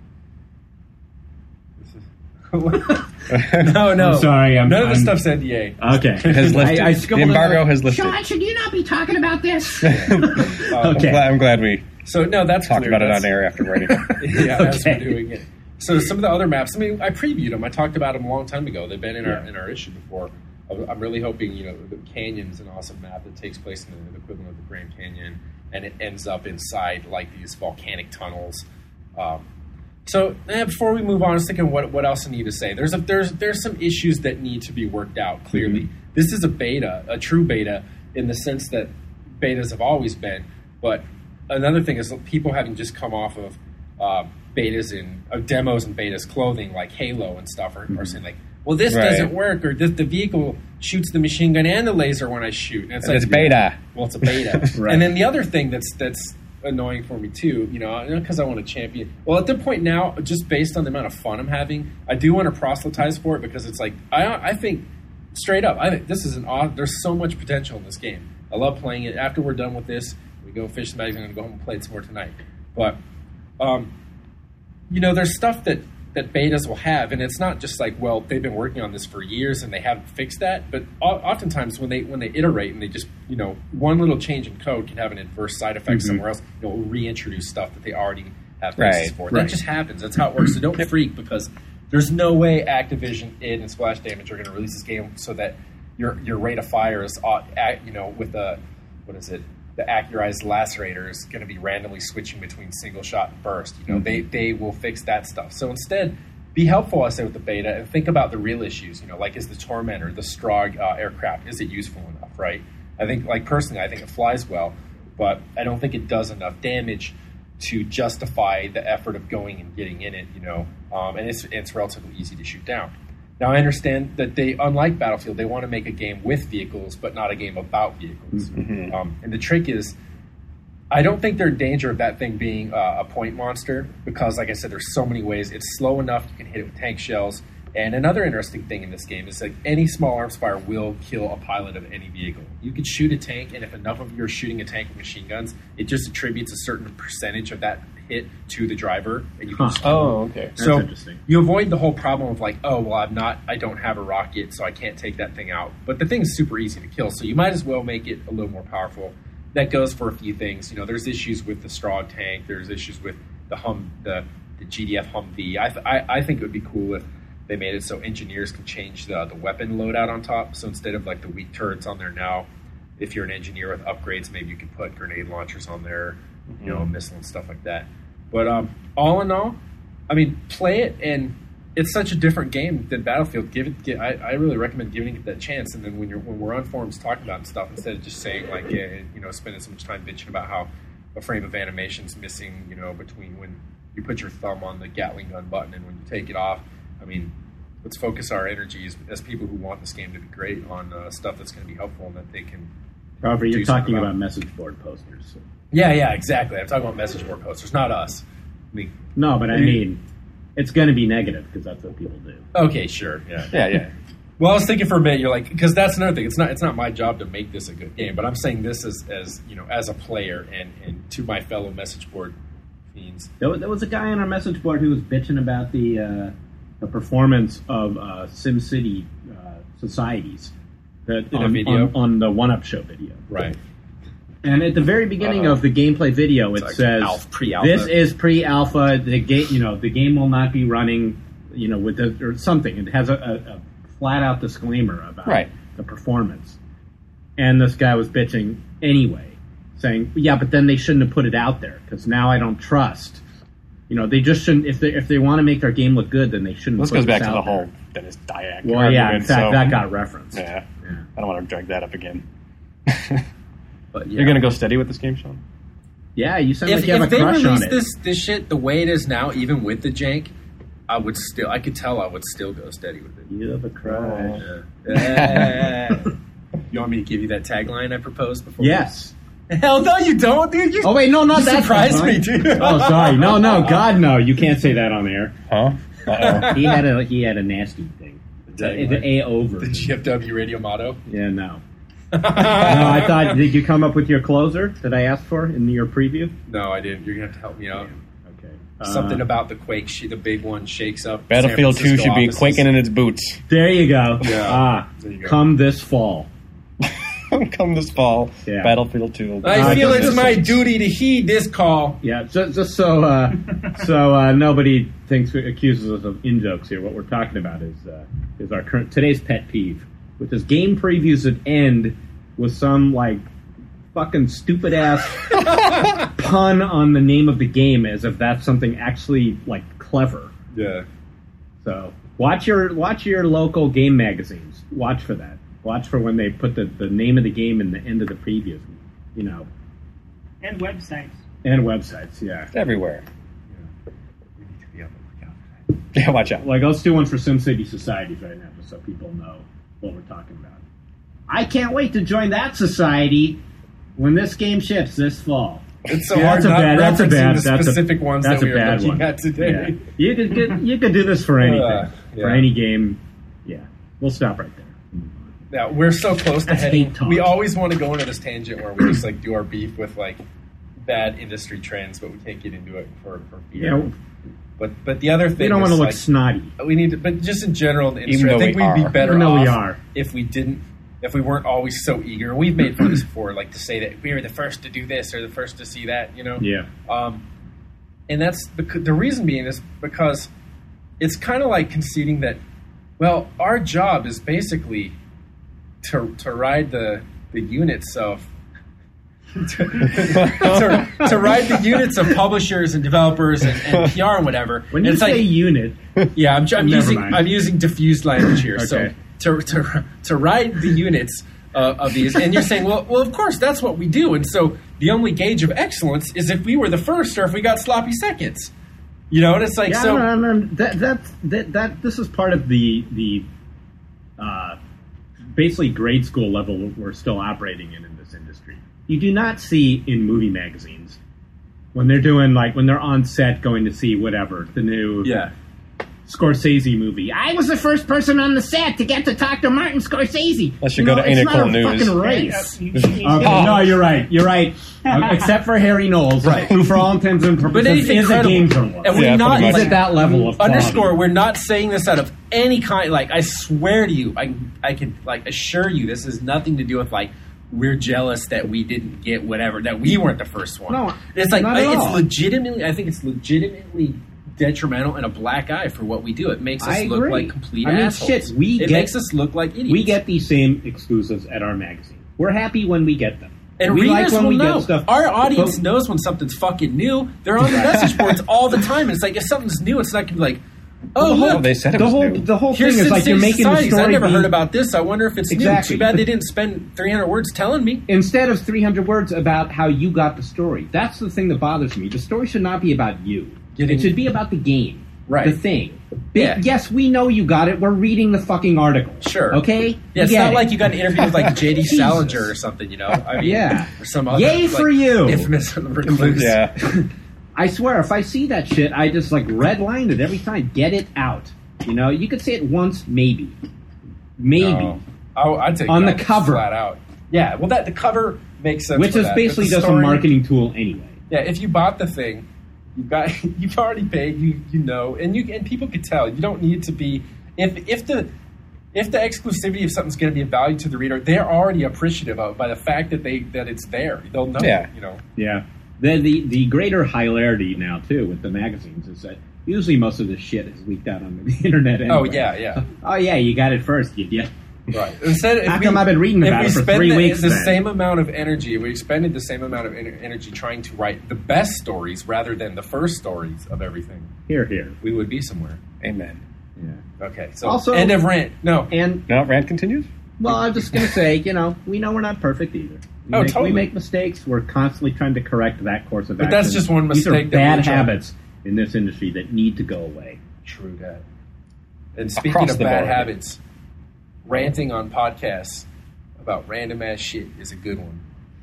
no, no. I'm sorry, I'm- None of the I'm- stuff's N D A. Okay. Has lifted. I, I the scribbled embargo in has lifted. Sean, should you not be talking about this? Um, I'm, Okay. glad, I'm glad we So no, that's talked clear. about it That's- on air after writing it. Yeah, as we're Okay. doing it. So some of the other maps, I mean, I previewed them. I talked about them a long time ago. They've been in our Yeah. in our issue before. I'm really hoping, you know, the Canyon's an awesome map that takes place in the equivalent of the Grand Canyon, and it ends up inside like these volcanic tunnels. Um, so eh, before we move on, I was thinking what what else I need to say. There's a, there's there's some issues that need to be worked out. Clearly, Mm-hmm. this is a beta, a true beta, in the sense that betas have always been. But another thing is people having just come off of uh, betas and uh, demos and betas clothing like Halo and stuff are, are saying like, well, this Right. doesn't work, or this, the vehicle shoots the machine gun and the laser when I shoot. And it's, And like, it's beta. Well, it's a beta. Right. And then the other thing that's that's annoying for me too, you know, because I want to champion. Well, at the point now, just based on the amount of fun I'm having, I do want to proselytize for it, because it's like I I think straight up, I think this is an aw- there's so much potential in this game. I love playing it. After we're done with this, we go fish the magazine. I'm going to go home and play it some more tonight. But, um, you know, there's stuff that, that betas will have, and it's not just like, well, they've been working on this for years and they haven't fixed that. But oftentimes when they when they iterate and they just, you know, one little change in code can have an adverse side effect mm-hmm. somewhere else. You know, will reintroduce stuff that they already have fixes right, for. Right. That just happens. That's how it works. So don't freak, because there's no way Activision, id, and Splash Damage are going to release this game so that your your rate of fire is, uh, you know, with a, what is it? The accurized lacerator is going to be randomly switching between single shot and burst. You know, mm-hmm. they they will fix that stuff. So instead, be helpful, I say, with the beta, and think about the real issues. You know, like, is the Tormentor, the Strogg uh, aircraft, is it useful enough? Right? I think, like, personally, I think it flies well, but I don't think it does enough damage to justify the effort of going and getting in it. You know, um, and it's it's relatively easy to shoot down. Now, I understand that they, unlike Battlefield, they want to make a game with vehicles, but not a game about vehicles. Mm-hmm. Um, and the trick is, I don't think they're in danger of that thing being uh, a point monster, because, like I said, there's so many ways. It's slow enough, you can hit it with tank shells. And another interesting thing in this game is that any small arms fire will kill a pilot of any vehicle. You can shoot a tank, and if enough of you are shooting a tank with machine guns, it just attributes a certain percentage of that hit to the driver, and you can. Huh. Oh, okay. That's so interesting. You avoid the whole problem of like, oh, well, I'm not, I don't have a rocket, so I can't take that thing out. But the thing's super easy to kill, so you might as well make it a little more powerful. That goes for a few things. You know, there's issues with the Strogg tank. There's issues with the hum, the, the G D F Humvee. I, th- I I think it would be cool if they made it so engineers can change the the weapon loadout on top. So instead of like the weak turrets on there now, if you're an engineer with upgrades, maybe you can put grenade launchers on there, mm-hmm. you know, missile and stuff like that. But um, all in all, I mean, play it, and it's such a different game than Battlefield. Give it, give, I, I really recommend giving it that chance. And then when you're when we're on forums talking about stuff, instead of just saying like, yeah, you know, spending so much time bitching about how a frame of animation's missing, you know, between when you put your thumb on the Gatling gun button and when you take it off. I mean, let's focus our energies as people who want this game to be great on uh, stuff that's going to be helpful and that they can. However, you're talking about. about message board posters. So. Yeah, yeah, exactly. I'm talking about message board posters, not us. I mean, no, but I mean, it's going to be negative because that's what people do. Okay, sure. Yeah, yeah, yeah. Well, I was thinking for a minute, you're like, because that's another thing. It's not it's not my job to make this a good game, but I'm saying this as, as you know, as a player and, and to my fellow message board fiends. There was, there was a guy on our message board who was bitching about the uh, the performance of uh, SimCity uh, societies that In on, a video? on, on the One Up Show video, Right. And at the very beginning Uh-oh. of the gameplay video, it like says, alpha, pre-alpha. "This is pre-alpha. The game, you know, the game will not be running, you know, with the, or something." It has a, a, a flat-out disclaimer about right. the performance. And this guy was bitching anyway, saying, "Yeah, but then they shouldn't have put it out there because now I don't trust." You know, they just shouldn't. If they if they want to make their game look good, then they shouldn't. This put goes this back to out the there. whole Dennis Dyack. Well, argument, yeah, in fact, so, that got referenced. Yeah. yeah, I don't want to drag that up again. But yeah. You're going to go steady with this game, Sean? Yeah, you sound If, like you have if a they crush on release it. this this shit the way it is now, even with the jank, I would still. I could tell I would still go steady with it. You have a crush. Yeah. You want me to give you that tagline I proposed before? Yes. Hell no, you don't, dude. You, Oh wait, no, not you that. surprised tagline. me, dude. Oh, sorry. No, no, God, no. You can't say that on air. Huh? Uh-oh. He had a he had a nasty thing. The, tagline. the A over. The G F W radio motto. Yeah, no. No, I thought. Did you come up with your closer that I asked for in your preview? No, I didn't. You're gonna have to help me out. Okay. Something Uh, about the quake. She, the big one shakes up. Battlefield San two Francisco should be offices. quaking in its boots. There you go. Yeah. Ah, There you go. come this fall. Come this fall, Yeah. Battlefield two. I Uh, feel just- it's my duty to heed this call. Yeah, just, just so uh, so uh, nobody thinks accuses us of in jokes here. What we're talking about is uh, is our current today's pet peeve, which is game previews that end with some like fucking stupid ass pun on the name of the game, as if that's something actually like clever. Yeah. So watch your watch your local game magazines. Watch for that. Watch for when they put the, the name of the game in the end of the previews. You know, And websites. and websites. Yeah. It's everywhere. We need to be on the lookout for that. Yeah, watch out. Like, let's do one for SimCity Societies right now, just so people know what we're talking about. I can't wait to join that society when this game ships this fall. It's so Yeah, hard that's a not bad. That's a referencing bad. the That's specific a, ones that's that we a are bad looking one. at today. Yeah. You could get, you could do this for anything, Uh, yeah. for any game. Yeah, we'll stop right there. Yeah, we're so close to That's heading. hate talk. We always want to go into this tangent where we just like do our beef with like bad industry trends, but we can't get into it for for fear. You know, But but the other thing we don't is want to look like, snotty. we need to, but just in general in the industry, Even I though think we we'd be are. better Even though off we are. if we didn't, if we weren't always so eager. We've made fun of this before, like to say that we were the first to do this or the first to see that, you know. Yeah. Um, and that's because, the reason being is because it's kind of like conceding that, well, our job is basically to to ride the the units of. to, to, to ride the units of publishers and developers and, and P R and whatever. When And you it's say like, unit, yeah, I'm, I'm Never using mind. I'm using diffused language here. So Okay. to to to ride the units uh, of these, and you're saying, well, well, of course that's what we do, and so the only gauge of excellence is if we were the first or if we got sloppy seconds. You know, and it's like yeah, so. no, no, no, that that that that this is part of the the uh, basically grade school level we're still operating in in this industry. You do not see in movie magazines when they're doing like when they're on set going to see whatever the new Yeah. Scorsese movie. I was the first person on the set to get to talk to Martin Scorsese. Let's you You go know, to Ain't it's It not Cool a News. fucking race. You- you- you- Okay, no, you're right. You're right. Uh, except for Harry Knowles, Right. who, for all intents and purposes, anything is credible. a game journalist. And we're Yeah, not pretty He's much. like, at that level of quality. underscore. We're not saying this out of any kind. Like I swear to you, I I can like assure you, this has nothing to do with like we're jealous that we didn't get whatever, that we weren't the first one. No, it's like not at it's all. legitimately. I think it's legitimately detrimental and a black eye for what we do. It makes us I look agree. like complete I mean, assholes. shit, we it get- makes us look like idiots. We get these same exclusives at our magazine. We're happy when we get them. And we readers will know. get stuff. Our audience But- knows when something's fucking new. They're on the message boards all the time. And it's like if something's new, it's not gonna be like, oh, the whole, look, they said it the was whole, new. the whole here's thing is Sin like you're City making the Societies. story. I never be- heard about this. I wonder if it's Exactly. new. Too bad But- they didn't spend three hundred words telling me. Instead of three hundred words about how you got the story. That's the thing that bothers me. The story should not be about you. Getting- it should be about the game. Right. The thing. Bi- Yeah. Yes, we know you got it. We're reading the fucking article. Sure. Okay? Yeah, it's We get not it. like you got an interview with like J D Jesus. Salinger or something, you know? I mean, Yeah. Or some other Yay like, for you. infamous recluse. Yeah. I swear, if I see that shit, I just like redline it every time. Get it out. You know, you could say it once, maybe. Maybe. No. I, I'd take On that the cover. flat out. Yeah, well, that the cover makes sense. Which for is that, but basically the just a story- marketing tool anyway. Yeah, if you bought the thing, you got you've already paid. You you know, and you and people could tell. You don't need to be if if the if the exclusivity of something's going to be of value to the reader, they're already appreciative of it by the fact that they that it's there. They'll know. Yeah. You know. Yeah. The, the the greater hilarity now too with the magazines is that usually most of the shit is leaked out on the internet. Anyway. Oh yeah, yeah. Oh yeah, you got it first, you yeah. Right. Instead, if How we- come I've been reading if about we it for spend three the, weeks The then? same amount of energy, we expended the same amount of ener- energy trying to write the best stories rather than the first stories of everything. Here, here. We would be somewhere. Amen. Yeah. Okay. So Also- end of rant. No. And No, rant continues? well, I'm just gonna say, you know, we know we're not perfect either. We Oh, make, totally. We make mistakes. We're constantly trying to correct that course of But action. that's just one These are mistake that bad we try. habits in this industry that need to go away. True that. And speaking Across of the bad board. habits, ranting on podcasts about random ass shit is a good one.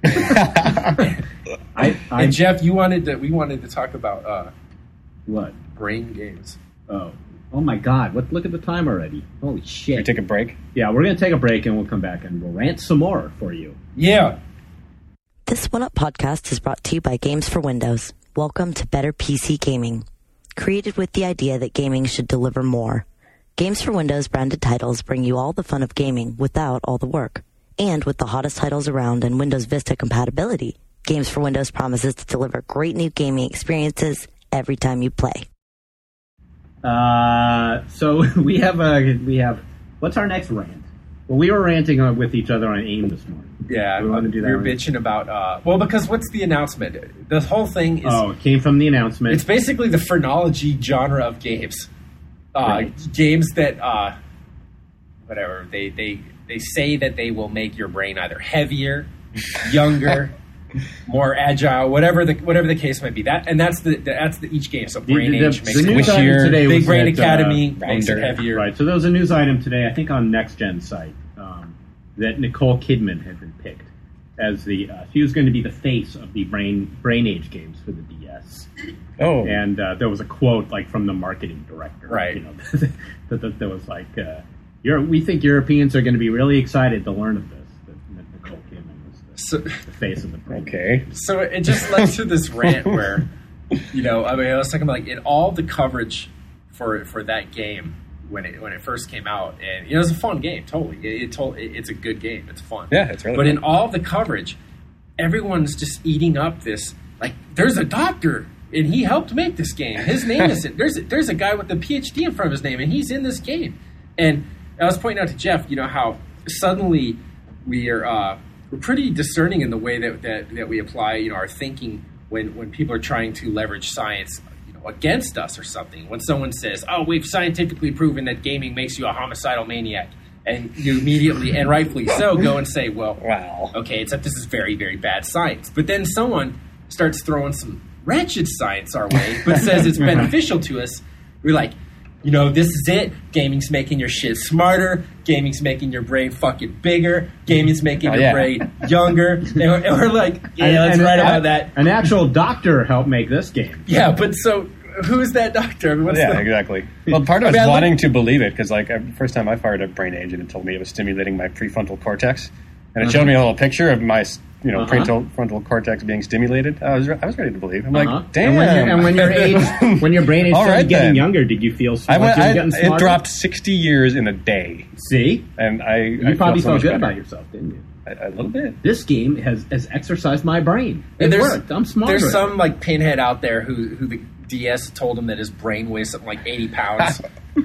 I, I And Jeff, you wanted to we wanted to talk about uh, what? brain games. Oh, oh my God! What? Look at the time already. Holy shit! We take a break? Yeah, we're gonna take a break and we'll come back and we'll rant some more for you. Yeah. This One Up podcast is brought to you by Games for Windows. Welcome to Better P C Gaming. Created with the idea that gaming should deliver more. Games for Windows branded titles bring you all the fun of gaming without all the work. And with the hottest titles around and Windows Vista compatibility, Games for Windows promises to deliver great new gaming experiences every time you play. Uh, so we have a we have. What's our next rant? Well, we were ranting on, with each other on AIM this morning. Yeah, We wanna do that we were one. bitching about uh, well, because what's the announcement? The whole thing is Oh, it came from the announcement. it's basically the phrenology genre of games. Uh, Right. Games that uh, whatever they they they say that they will make your brain either heavier, younger, more agile, whatever the whatever the case might be. That and that's the that's the each game. So The- Brain the- Age the makes it news heavier. item today Big was Brain that, uh, Academy makes it rounder. heavier. Right. So there was a news item today, I think on Next Gen's site, um, that Nicole Kidman had been picked as the. Uh, she was going to be the face of the Brain Brain Age games for the D S. Oh. And uh, there was a quote like from the marketing director, Right. You know, that, that there was like, uh, You're, "We think Europeans are going to be really excited to learn of this." That, that Nicole Kidman was the So, the face of the brain. Okay. so it just led to this rant where, you know, I mean, I was talking about like in all the coverage for for that game when it when it first came out, and you know, it was a fun game. Totally, it, it told it, it's a good game. It's fun. Yeah, it's really But fun. in all the coverage, everyone's just eating up this. Like, there's a doctor, and he helped make this game. His name is it. There's a, there's a guy with a P H D in front of his name, and he's in this game. And I was pointing out to Jeff, you know, how suddenly we are uh, we're pretty discerning in the way that, that that we apply, you know, our thinking when when people are trying to leverage science, you know, against us or something. When someone says, "Oh, we've scientifically proven that gaming makes you a homicidal maniac," and you immediately and rightfully so go and say, "Well, Wow. okay, except this is very, very bad science." But then someone starts throwing some wretched science our way, but says it's beneficial to us. We're like, you know, this is it. Gaming's making your shit smarter. Gaming's making your brain fucking bigger. Gaming's making Oh, your yeah. brain younger. And we're, and we're like, yeah, And- let's and write a- about that. An actual doctor helped make this game. Yeah, but so who is that doctor? I mean, what's Yeah, the, exactly. Well, part of I it mean, I is look- wanting to believe it because, like, the first time I fired up Brain Age, it told me it was stimulating my prefrontal cortex, and it showed me a little picture of my, you know, Uh-huh. prefrontal frontal cortex being stimulated. I was, re- I was ready to believe. I'm Uh-huh. like, damn. And when, you're, and when your age, when your brain age All started right, getting then. younger, did you feel I like went, you were I, getting it smarter? dropped sixty years in a day, See, and I you I probably feel so felt much good better. about yourself, didn't you? A, a little bit. This game has, has exercised my brain. It And there's, worked. I'm smarter. There's some like pinhead out there who who the D S told him that his brain weighs something like eighty pounds.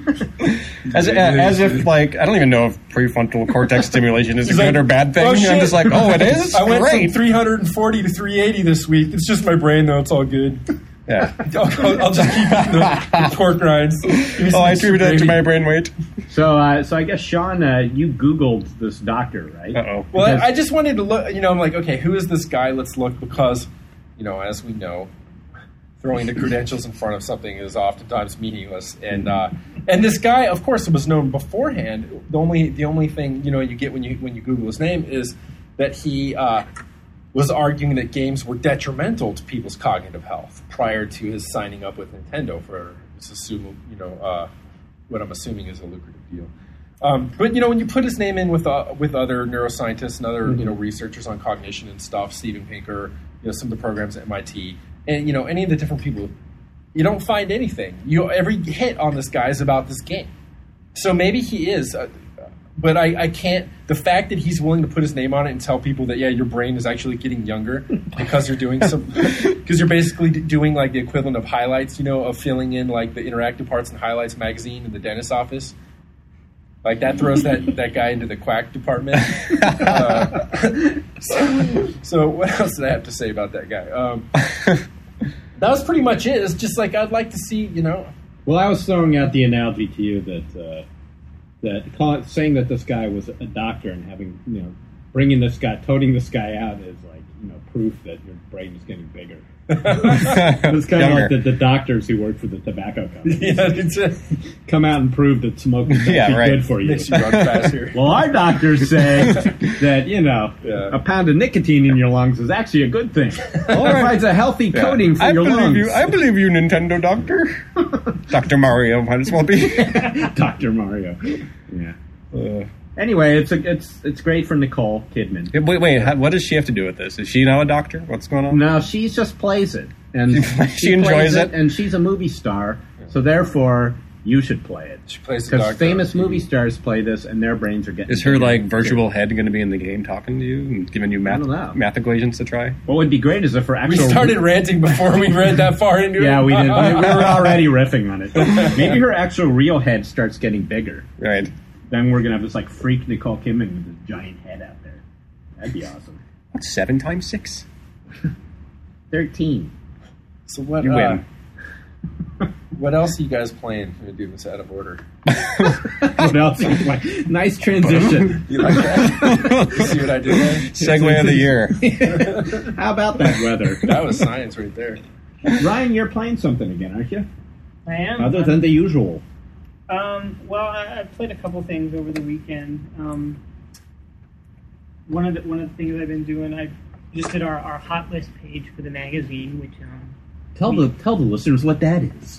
As, as if, like, I don't even know if prefrontal cortex stimulation is a He's good like, or bad thing. "Oh, I'm shit." just like, oh, it is? I went Great. from three hundred forty to three eighty this week. It's just my brain, though. It's all good. Yeah. I'll, I'll, I'll just keep eating the, the pork rinds. Give me some Oh, I extra attribute that to gravy. my brain weight. So, uh, so I guess Sean, uh, you Googled this doctor, right? Uh-oh. Well, Because- I, I just wanted to look. You know, I'm like, okay, who is this guy? Let's look because, you know, as we know, throwing the credentials in front of something is oftentimes meaningless. And uh, and this guy, of course, was known beforehand. The only the only thing you know you get when you when you Google his name is that he uh, was arguing that games were detrimental to people's cognitive health prior to his signing up with Nintendo for this assume you know uh, what I'm assuming is a lucrative deal. Um, but you know when you put his name in with uh, with other neuroscientists and other you know researchers on cognition and stuff, Steven Pinker, you know some of the programs at M I T, and you know any of the different people, you don't find anything. You every hit on this guy is about this game. So maybe he is. Uh, But I, I can't. The fact that he's willing to put his name on it and tell people that yeah, your brain is actually getting younger because you're doing some, because you're basically d- doing like the equivalent of highlights, you know, of filling in like the interactive parts in Highlights magazine in the dentist's office. Like that throws that, that guy into the quack department. Uh, so, so what else did I have to say about that guy? Um, that was pretty much it. It's just like I'd like to see, you know. Well, I was throwing out the analogy to you that uh, that call, saying that this guy was a doctor and having you know bringing this guy, toting this guy out is like you know proof that your brain is getting bigger. It's kind of Younger. like the, the doctors who work for the tobacco company Yeah, it's a, come out and prove that smoking is Yeah, actually right. good for you. makes you run faster. Well, our doctors say that, you know, Yeah. a pound of nicotine in your lungs is actually a good thing. It provides a healthy Yeah. coating for I your believe lungs. you. I believe you, Nintendo Doctor. Doctor Mario might as well be. Doctor Mario. Yeah. Uh, Anyway, it's a, it's it's great for Nicole Kidman. yeah, wait, wait. How, what does she have to do with this? Is she now a doctor? What's going on? No, she just plays it, and She- she enjoys plays it? and she's a movie star. So therefore, you should play it. She plays the Because doctor famous on T V. movie stars play this, and their brains are getting. Is her bigger. like virtual head going to be in the game talking to you and giving you math don't know. math equations to try? What would be great is if her We actual. started ranting before we read that far into it. Yeah, we did. We, we were already riffing on it. Maybe her actual real head starts getting bigger. Right. Then we're gonna have this like freak Nicole Kidman with this giant head out there. That'd be awesome. What's seven times six? Thirteen. So what? You uh, win. What else are you guys playing? I'm gonna do this out of order. What else? Like, nice transition. You like that? You see what I did there? Segway of the year. How about that weather? That was science right there. Ryan, you're playing something again, aren't you? I am. Other than the usual. Um, well, I, I played a couple things over the weekend. Um, one of the one of the things I've been doing, I just did our, our hot list page for the magazine, which um, Tell the tell the listeners what that is.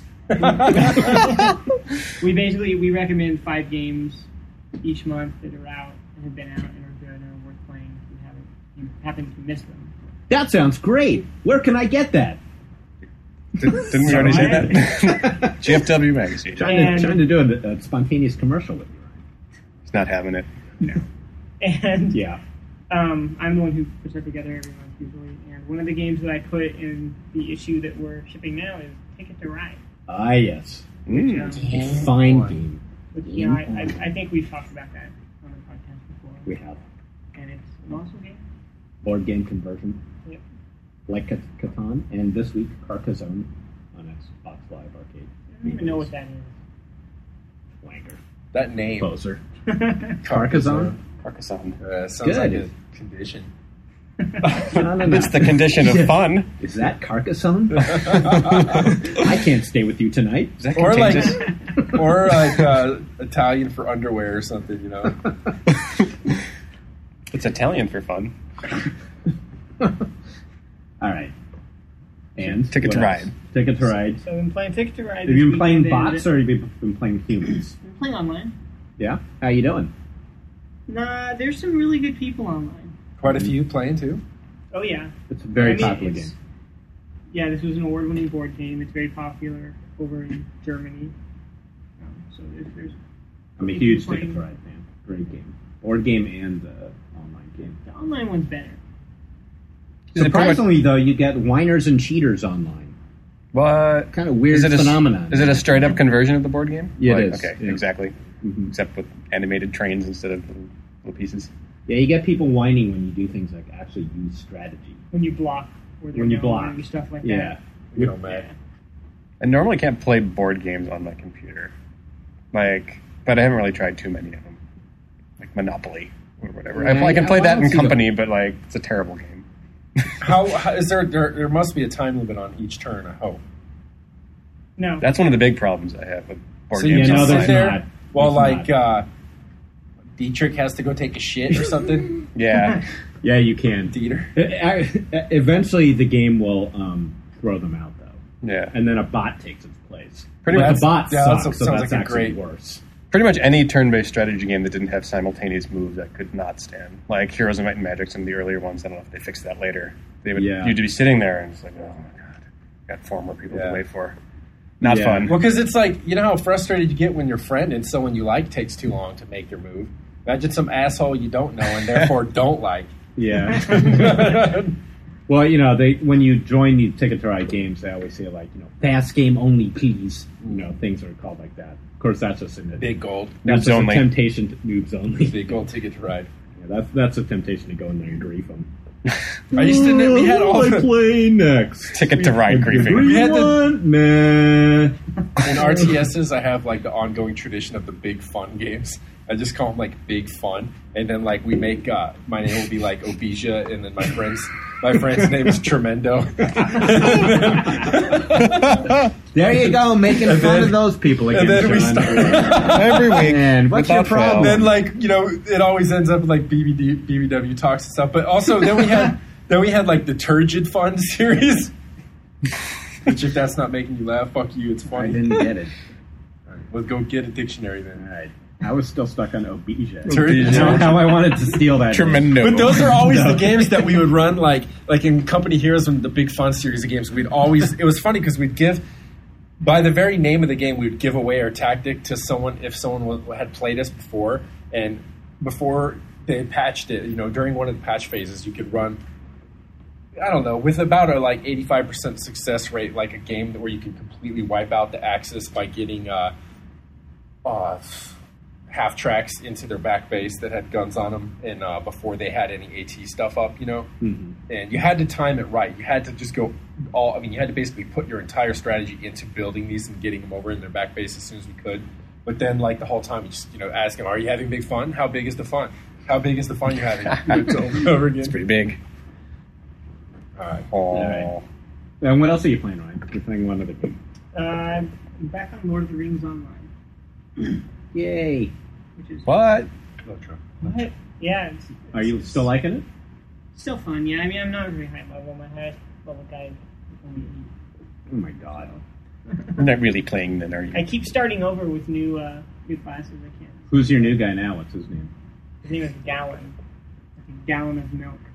we basically we recommend five games each month that are out and have been out and are good and are worth playing if you haven't, you happen to miss them. That sounds great. Where can I get that? Did, didn't we already say that? G F W Magazine. Trying And- to, trying to do a, a spontaneous commercial with you, Ryan. He's not having it. No. And Yeah. um, I'm the one who puts that together every month usually. And one of the games that I put in the issue that we're shipping now is Ticket to Ride. Ah, yes. Mm. Um, Fine game. which, you know, I, I, I think we've talked about that on the podcast before. We have. And it's an awesome game. Board game conversion. Yep. Like Cat- Catan. And this week, Carcassonne on Xbox Live Arcade. I don't even know what that is. Wanker. That name. Poser. Carcassonne? Carcassonne. Uh, sounds Good. like a condition. No, no, no. It's the condition of fun. Is that Carcassonne? I can't stay with you tonight. Is that Or like, contagious? or like uh, Italian for underwear or something, you know. It's Italian for fun. All right. And Ticket to what Ride. else? Ticket to Ride. So I've been playing Ticket to Ride. Have this you been playing weekend, and bots or have you been playing humans? I've been playing online. Yeah? How you doing? Nah, there's some really good people online. Quite a few playing too. Oh, yeah. It's a very I mean, popular it's- game. Yeah, this was an award-winning board game. It's very popular over in Germany. Um, so there's, there's I'm a people huge playing- Ticket to Ride fan. Great game. Board game and uh, online game. The online one's better. Is it pretty much- Surprisingly, though, you get whiners and cheaters online. What? Kind of weird Is it a, phenomenon. Is it a straight up conversion of the board game? Yeah, Like, it is. Okay, Yeah. exactly. Mhm. Except with animated trains instead of little, little pieces. Yeah, you get people whining when you do things like actually use strategy. When you block where they're When you going block. and stuff like Yeah. that. You know, man. I normally can't play board games on my computer. Like, but I haven't really tried too many of them. Like Monopoly or whatever. I, Yeah, I can yeah, play well, I that don't in see the- company, but like, it's a terrible game. How, how is there, there? There must be a time limit on each turn. I hope. No. That's one of the big problems I have with board So you games. Yeah, just no, sit there's there not. while There's like not. uh, Dietrich has to go take a shit or something. Yeah. Yeah, you can. Dieter. E- e- Eventually, the game will um, throw them out, though. Yeah. And then a bot takes its place. Pretty but much- the bot yeah, that sucks, so sounds that's like a actually great- worse. Pretty much any turn-based strategy game that didn't have simultaneate moves I could not stand. Like Heroes of Might and Magic, some of the earlier ones. I don't know if they fixed that later. They would Yeah. you'd be sitting there and it's like, oh my god, got four more people Yeah. to wait for. Not Yeah. fun. Well, because it's like, you know how frustrated you get when your friend and someone you like takes too long to make their move. Imagine some asshole you don't know and therefore don't like. Yeah. Well, you know, they when you join the Ticket to Ride games, they always say, like, you know, fast game only, please. You know, things are called like that. Of course, that's just in the Big gold. That's Noobs just only. a temptation to noobs only. Big gold ticket to ride. Yeah, that's that's a temptation to go in there and grief them. I used to we had all I the, play next. Ticket to Ride griefing. We had the- want, man. in R T Ss. I have like the ongoing tradition of the big fun games. I just call them like big fun, and then like we make uh, my name will be like Obija, and then my friend's my friend's name is Tremendo. There you go, making And fun then- of those people again, and then we Sean. start. Every week. Man, what's your without fail. problem? then like you know it always ends up with like B B D, B B W talks and stuff. But also then we had then we had like the Turgid Fun series. Which if that's not making you laugh, fuck you. It's I funny. didn't get it. All right, let's go get a dictionary then. All right. I was still stuck on Obija. Turgid. How, how I wanted to steal that. Tremendo. But those are always No. the games that we would run, like like in Company Heroes and the Big Fun series of games. We'd always it was funny because we'd give by the very name of the game, we'd give away our tactic to someone if someone was, had played us before, and before they patched it, you know, during one of the patch phases, you could run. I don't know, with about a like eighty-five percent success rate, like a game where you can completely wipe out the Axis by getting uh, uh, half tracks into their back base that had guns on them, and uh, before they had any AT stuff up, you know. Mhm. And you had to time it right. You had to just go all. I mean, you had to basically put your entire strategy into building these and getting them over in their back base as soon as we could. But then, like the whole time, you just you know ask them, "Are you having big fun? How big is the fun? How big is the fun you're having?" It's over and over again. It's pretty big. All right. Oh. right. And what else are you playing, Ryan? You're playing one other game. Uh, I'm back on Lord of the Rings Online, Yay. which is What? No, Trump. what? Yeah, it's, Are you it's still liking it? still fun. Yeah, I mean, I'm not very high level. My highest level guy is only Oh my god. You're not really playing then, are you? eight. I keep starting over with new uh, new classes. I can't. Who's your new guy now? What's his name? His name is Gallon. Like a gallon of milk.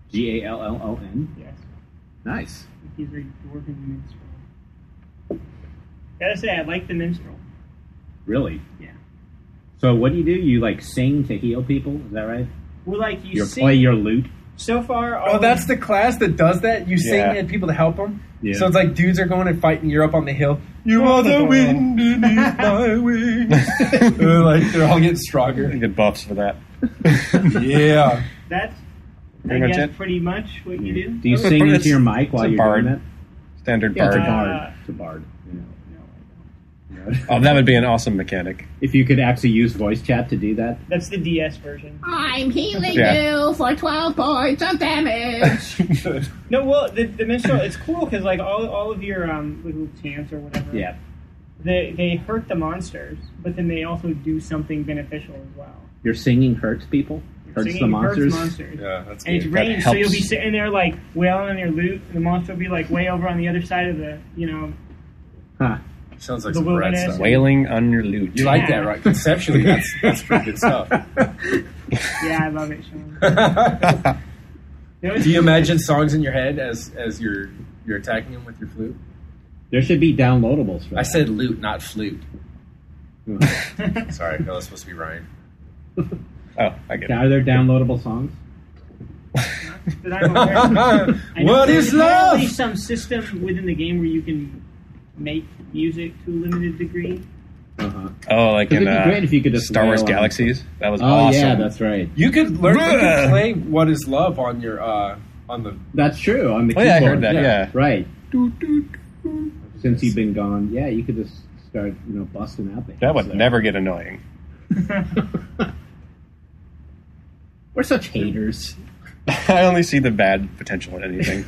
G A L L O N. Yes. Nice. He's a dwarven minstrel. Gotta say, I like the minstrel. Really? Yeah. So what do you do? You like sing to heal people? Is that right? Well, like you You sing. play your lute. So far, all Oh, that's the class that does that? You sing Yeah. and people to help them? Yeah. So it's like dudes are going and fighting, you're up on the hill. You Oh, are the the wind beneath my wings. They're like, they're all getting stronger. Good buffs for that. Yeah. that's Pretty I much guess it. pretty much what you do. Do you It's a- sing it's- into your mic while it's a you're bard. doing that? Standard Yeah, it's a bard. bard. Uh, It's a bard. You know. Oh, that would be an awesome mechanic. If you could actually use voice chat to do that. That's the D S version. I'm healing Yeah. you for twelve points of damage. No, well, the, the minstrel, it's cool because like all, all of your um, little chants or whatever, Yeah. they they hurt the monsters, but then they also do something beneficial as well. Your singing hurts people? Hurts Singing the monsters? Hurts monsters. Yeah, that's And it's good. raining, so helps. you'll be sitting there like wailing on your lute, and the monster will be like way over on the other side of the, you know, Huh. Sounds like The some Brad wilderness. stuff. Wailing on your lute. You like that, right? Conceptually, that's, that's pretty good stuff. yeah, I love it, Sean. It was Do you cool. imagine songs in your head as as you're you're attacking them with your flute? There should be downloadables for that. I said lute, not flute. Hmm. Sorry, no, that's supposed to be Ryan. Oh, I get it. Are there downloadable songs? That I'm aware of. I know What there's is love? apparently some system within the game where you can make music to a limited degree. Uh-huh. Oh, like 'Cause in it'd be uh, great if you could just Star Wars wail on- Galaxies. That was Oh, awesome. yeah, that's right. You could learn. You could Bruh. play "What Is Love" on your uh, on the. That's true, on the Oh, yeah, I keyboard. heard that, yeah. Right. Since you've been gone, yeah, you could just start, you know, busting out the That would hits there. never get annoying. We're such haters. I only see the bad potential in anything.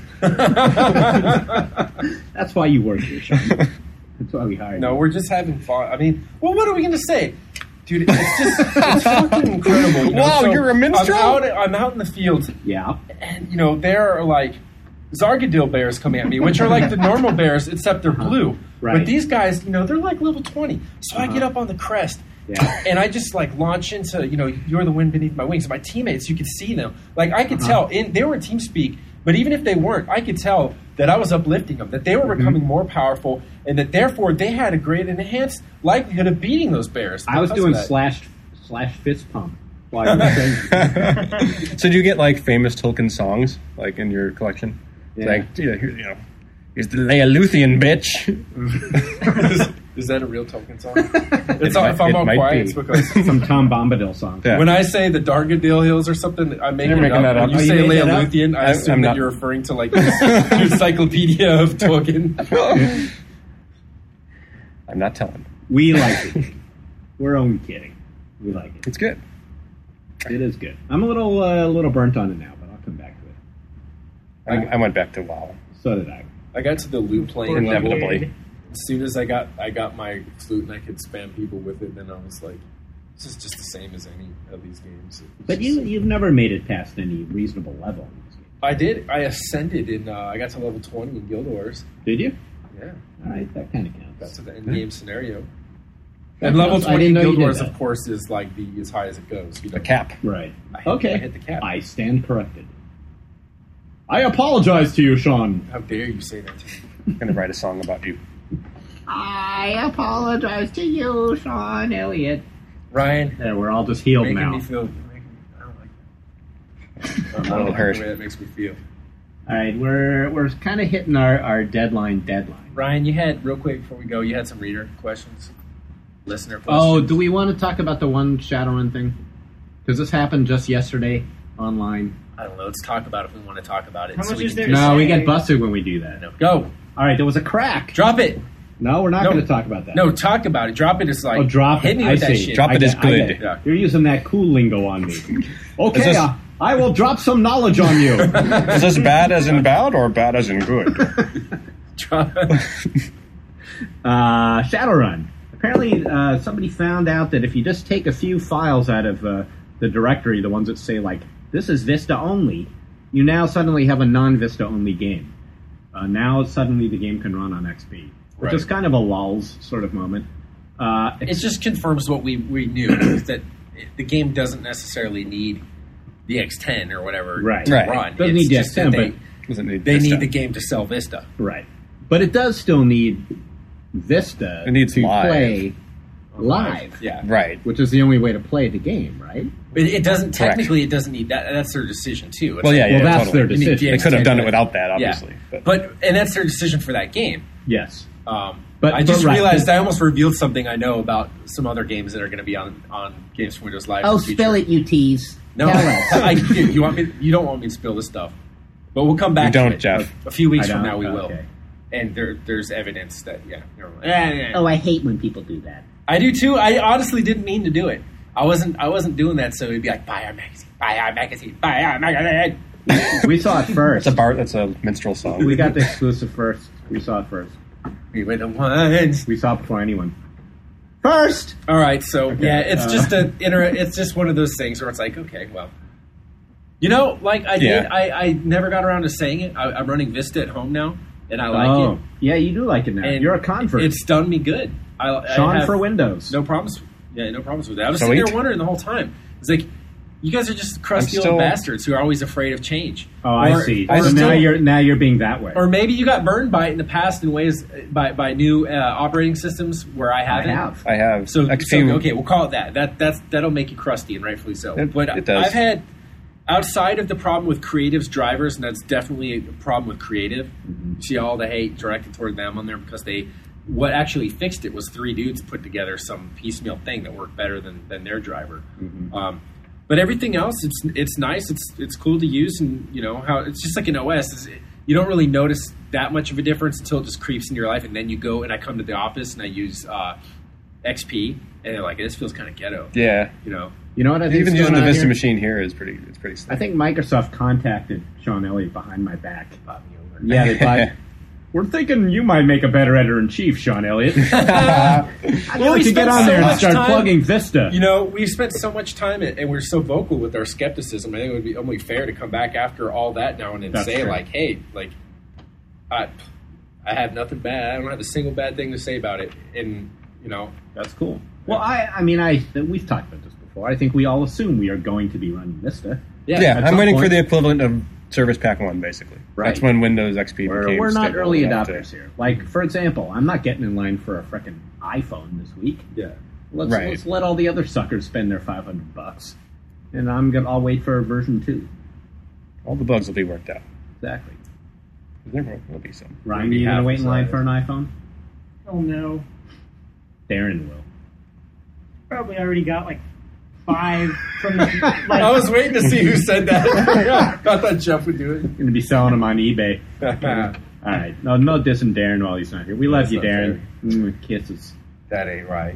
That's why you work here, Sean. That's why we hired No, you. we're just having fun. I mean, well, what are we going to say? Dude, it's just it's fucking incredible. You know? Wow, So you're a minstrel? I'm out, I'm out in the field, Yeah. and, you know, there are, like, Zargadil bears coming at me, which are like the normal bears, except they're blue. Right. But these guys, you know, they're like level twenty. So I Uh-huh. get up on the crest, Yeah. and I just, like, launch into, you know, you're the wind beneath my wings. My teammates, you could see them. Like, I could Uh-huh. tell, in, they were in TeamSpeak, but even if they weren't, I could tell that I was uplifting them, that they were Mm-hmm. becoming more powerful, and that therefore they had a great and enhanced likelihood of beating those bears. I was because of doing that. slash slash fist pump while you were training. So do you get like famous Tolkien songs like in your collection? Yeah. Like you know, here- you know, here's the Leia bitch. is, is that a real Tolkien song? It's all, might- if I'm it all might quiet, be. it's because Some Tom Bombadil song. Yeah. when I say the Dargadil Hills or something, I'm making You're it making up. that up. When you Oh, you say made that up? Leoluthian, I I'm- assume I'm that not- you're referring to like the encyclopedia of Tolkien. I'm not telling. We like it. We're only kidding. We like it. It's good. It is good. I'm a little uh, little burnt on it now, but I'll come back to it. I, I went back to WoW. So did I. I got to the loot playing level. Inevitably. As soon as I got I got my flute and I could spam people with it, then I was like, this is just the same as any of these games. It's But just- you you've never made it past any reasonable level in this game. I did. I ascended in. Uh, I got to level twenty in Guild Wars. Did you? Yeah, All right, that kind of counts. got to the end game scenario. That And level counts. I twenty didn't in know you Guild did Wars, that. of course, is like the as high as it goes. You know? The cap. Right. I hit- okay. I hit the cap. I stand corrected. I apologize to you, Sean. How dare you say that to me? I'm gonna write a song about you. I apologize to you, Sean Elliott. Ryan, There, we're all just healed making now. me feel. Making, I don't like that. I don't That'll like hurt. the way that makes me feel. All right, we're we're kind of hitting our, our deadline deadline. Ryan, you had real quick before we go. You had some reader questions, listener questions. Oh, do we want to talk about the one Shadowrun thing? Because this happened just yesterday online. I don't know. Let's talk about it if we want to talk about it. How so much we is can- there to No, we say? get busted when we do that. No, go. All right, there was a crack. Drop it. No, we're not No. going to talk about that. No, talk about it. Drop it is like Oh, drop hit it. me I with that see. shit. Drop I it is get- I good. get it. Yeah. You're using that cool lingo on me. Okay, Is this- uh, I will drop some knowledge on you. Is this bad as in bad or bad as in good? Drop- Uh, Shadowrun. Apparently, uh, somebody found out that if you just take a few files out of uh, the directory, the ones that say, like, this is Vista only, you now suddenly have a non-Vista only game. Uh, now suddenly the game can run on X P, which Right. is kind of a lulz sort of moment. Uh, it just confirms what we, we knew is that the game doesn't necessarily need the X ten or whatever Right. to Right. run. Doesn't It's need the just X ten, that they, but- Doesn't need they Vista. need the game to sell Vista. Right. But it does still need Vista It needs to live. play live. Yeah. Right. Which is the only way to play the game, right? But it doesn't, Correct. technically, it doesn't need that. That's their decision, too. It's Well, yeah, like, yeah. well, that's totally. their I mean, decision. the They could have X ten, done it but- without that, yeah. obviously. But, But, and that's their decision for that game. Yes. Um, But- I just but right, realized but- I almost revealed something I know about some other games that are going to be on, on Games for Windows Live. Oh, in the future. spill it, you tease. No, Tell us. I, you, you want me? You don't want me to spill this stuff, but we'll come back. You don't, to it. Jeff. A, a few weeks I from don't? now, we will. Okay. And there, there's evidence that yeah, never mind. Yeah, yeah, yeah. Oh, I hate when people do that. I do too. I honestly didn't mean to do it. I wasn't. I wasn't doing that. So it'd be like, buy our magazine, buy our magazine, buy our magazine. We saw it first. That's a bar. That's a minstrel song. We got the exclusive first. We saw it first. We were the ones. We saw it before anyone. First! All right. So yeah, it's uh, just a. Inter- it's just one of those things where it's like, okay, well, you know, like I did. Yeah. I, I never got around to saying it. I, I'm running Vista at home now, and I like oh, it. yeah, you do like it now. And You're a convert. It's done me good. I, Sean I have for Windows. No problems. Yeah, no problems with that. I was Sweet. sitting there wondering the whole time. It's like, you guys are just crusty I'm still- old bastards who are always afraid of change. Oh, I Or- see. Or, so now still- you're now you're being that way. or maybe you got burned by it in the past in ways by by new uh, operating systems where I I haven't. have. I have. So, X so P. okay, we'll call it that. That that's that'll make you crusty and rightfully so. It- but it does. I've had outside of the problem with Creative's drivers, and that's definitely a problem with Creative. Mm-hmm. You see all the hate directed toward them on there because they what actually fixed it was three dudes put together some piecemeal thing that worked better than, than their driver. Mm-hmm. Um, but everything else, it's it's nice. It's it's cool to use, and you know how it's just like an O S. It's, you don't really notice that much of a difference until it just creeps into your life, and then you go and I come to the office and I use uh, X P, and they're like, this feels kind of ghetto. Yeah. You know, You know what I think? Even using the Vista machine here is pretty. It's pretty. Slick. I think Microsoft contacted Sean Elliott behind my back. Yeah, they thought, we're thinking you might make a better editor-in-chief, Sean Elliott. I'd Well, like we to get spent on so there and much start time- plugging Vista. You know, we've spent so much time and we're so vocal with our skepticism. I think it would be only fair to come back after all that now and then That's say, true. like, hey, like, I, I have nothing bad. I don't have a single bad thing to say about it. And, you know, That's cool. Well, I, I mean, I we've talked about this before. I think we all assume we are going to be running Vista. yeah. yeah, at I'm some waiting for point- the equivalent of Service Pack One, basically. Right. That's when Windows X P We're, became we're not stable early enough to- adopters here. Like, for example, I'm not getting in line for a frickin' iPhone this week. Yeah. Let's, Right. let's let all the other suckers spend their five hundred bucks, and I'm gonna I'll wait for version two. All the bugs will be worked out. Exactly. There will will be some. Ryan, Maybe you gonna half wait the in line size. for an iPhone? Oh no. Darren will. Probably already got like five from the. Like, I was waiting to see who said that. I thought Jeff would do it. Gonna be selling them on eBay. All right, no, no dissing Darren while he's not here. We love That's you, not Darren. Mm, kisses. That ain't right.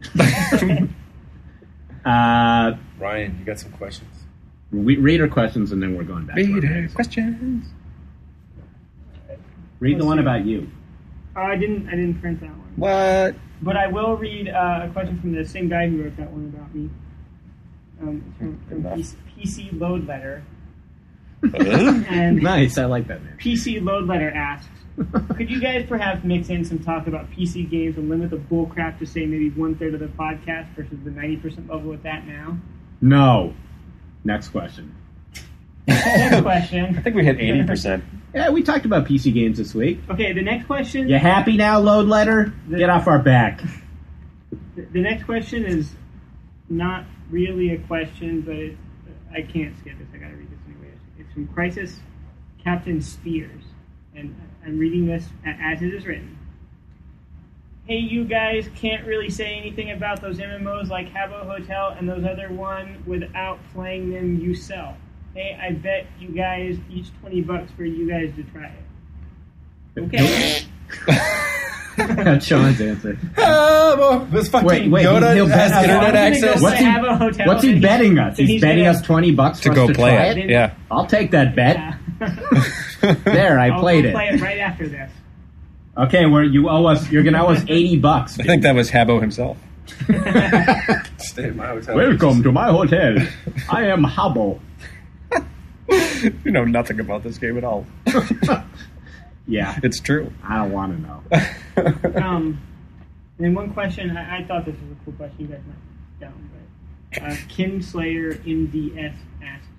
Uh, Ryan, you got some questions? we, reader questions, and then we're going back. to our Reader magazine. questions. Read the one about you. oh, I didn't. I didn't print that one. What? But I will read uh, a question from the same guy who wrote that one about me. Um, from from P C, P C Load Letter. And Nice, I like that man. P C Load Letter asks, could you guys perhaps mix in some talk about P C games and limit the bullcrap to say maybe one third of the podcast versus the ninety percent level with that now? No. Next question. Next question. I think we hit eighty percent. Yeah, we talked about P C games this week. Okay, the next question. You happy now, Load Letter? Get off our back. The, the next question is not really a question, but it, I can't skip this. I got to read this anyway. It's from Crisis Captain Spears, and I'm reading this a- as it is written. Hey, you guys can't really say anything about those M M Os like Habbo Hotel and those other one without playing them yourself. Hey, I bet you guys each twenty bucks for you guys to try it. Okay. That's Sean's answer. Oh, well, this fucking Wait, wait, Yoda he'll bet has us- internet I'm gonna access. go What's to he- Habbo Hotel, What's he and betting us? and He's, betting gonna- us twenty bucks To for go us to play try it. it? Yeah. I'll take that bet. Yeah. There, I I'll played go it. play it right after this. Okay, where you owe us, you're gonna owe us eighty bucks. I think that was Habbo himself. Stay at my hotel. Welcome to my hotel. I am Habbo. You know nothing about this game at all. Yeah, It's true. I don't want to know. Um, and one question, I, I thought this was a cool question. You guys might dumb, but uh, Kinslayer M D S asked,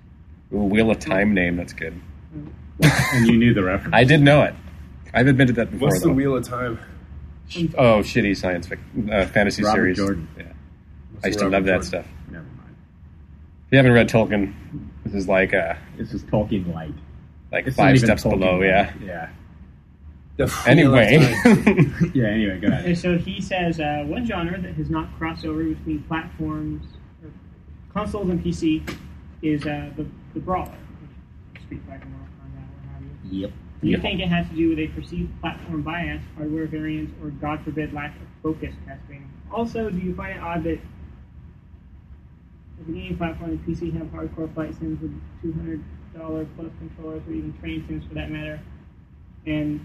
Ooh, Wheel of Time name, that's good. And you knew the reference. I did know it. I've admitted that before. What's the though. Wheel of Time? Oh, shitty science fiction, uh, fantasy Robert series. Jordan. Yeah. What's I used the to love Robert that Jordan? stuff. Never mind. If you haven't read Tolkien, this is like uh, This is Tolkien light. like It's not five even steps Tolkien below, light. yeah. Yeah. The Wheel of Anyway. Time. Yeah, anyway, go ahead. And so he says uh, one genre that has not crossed over between platforms, or consoles and P C, is uh, the, the brawler. Street Fighter, Mortal Kombat, what have you. Yep. Do you Yep. think it has to do with a perceived platform bias, hardware variance, or, God forbid, lack of focus testing? Also, do you find it odd that the gaming platform and P C have hardcore flight sims with two hundred dollars plus controllers, or even train sims for that matter, and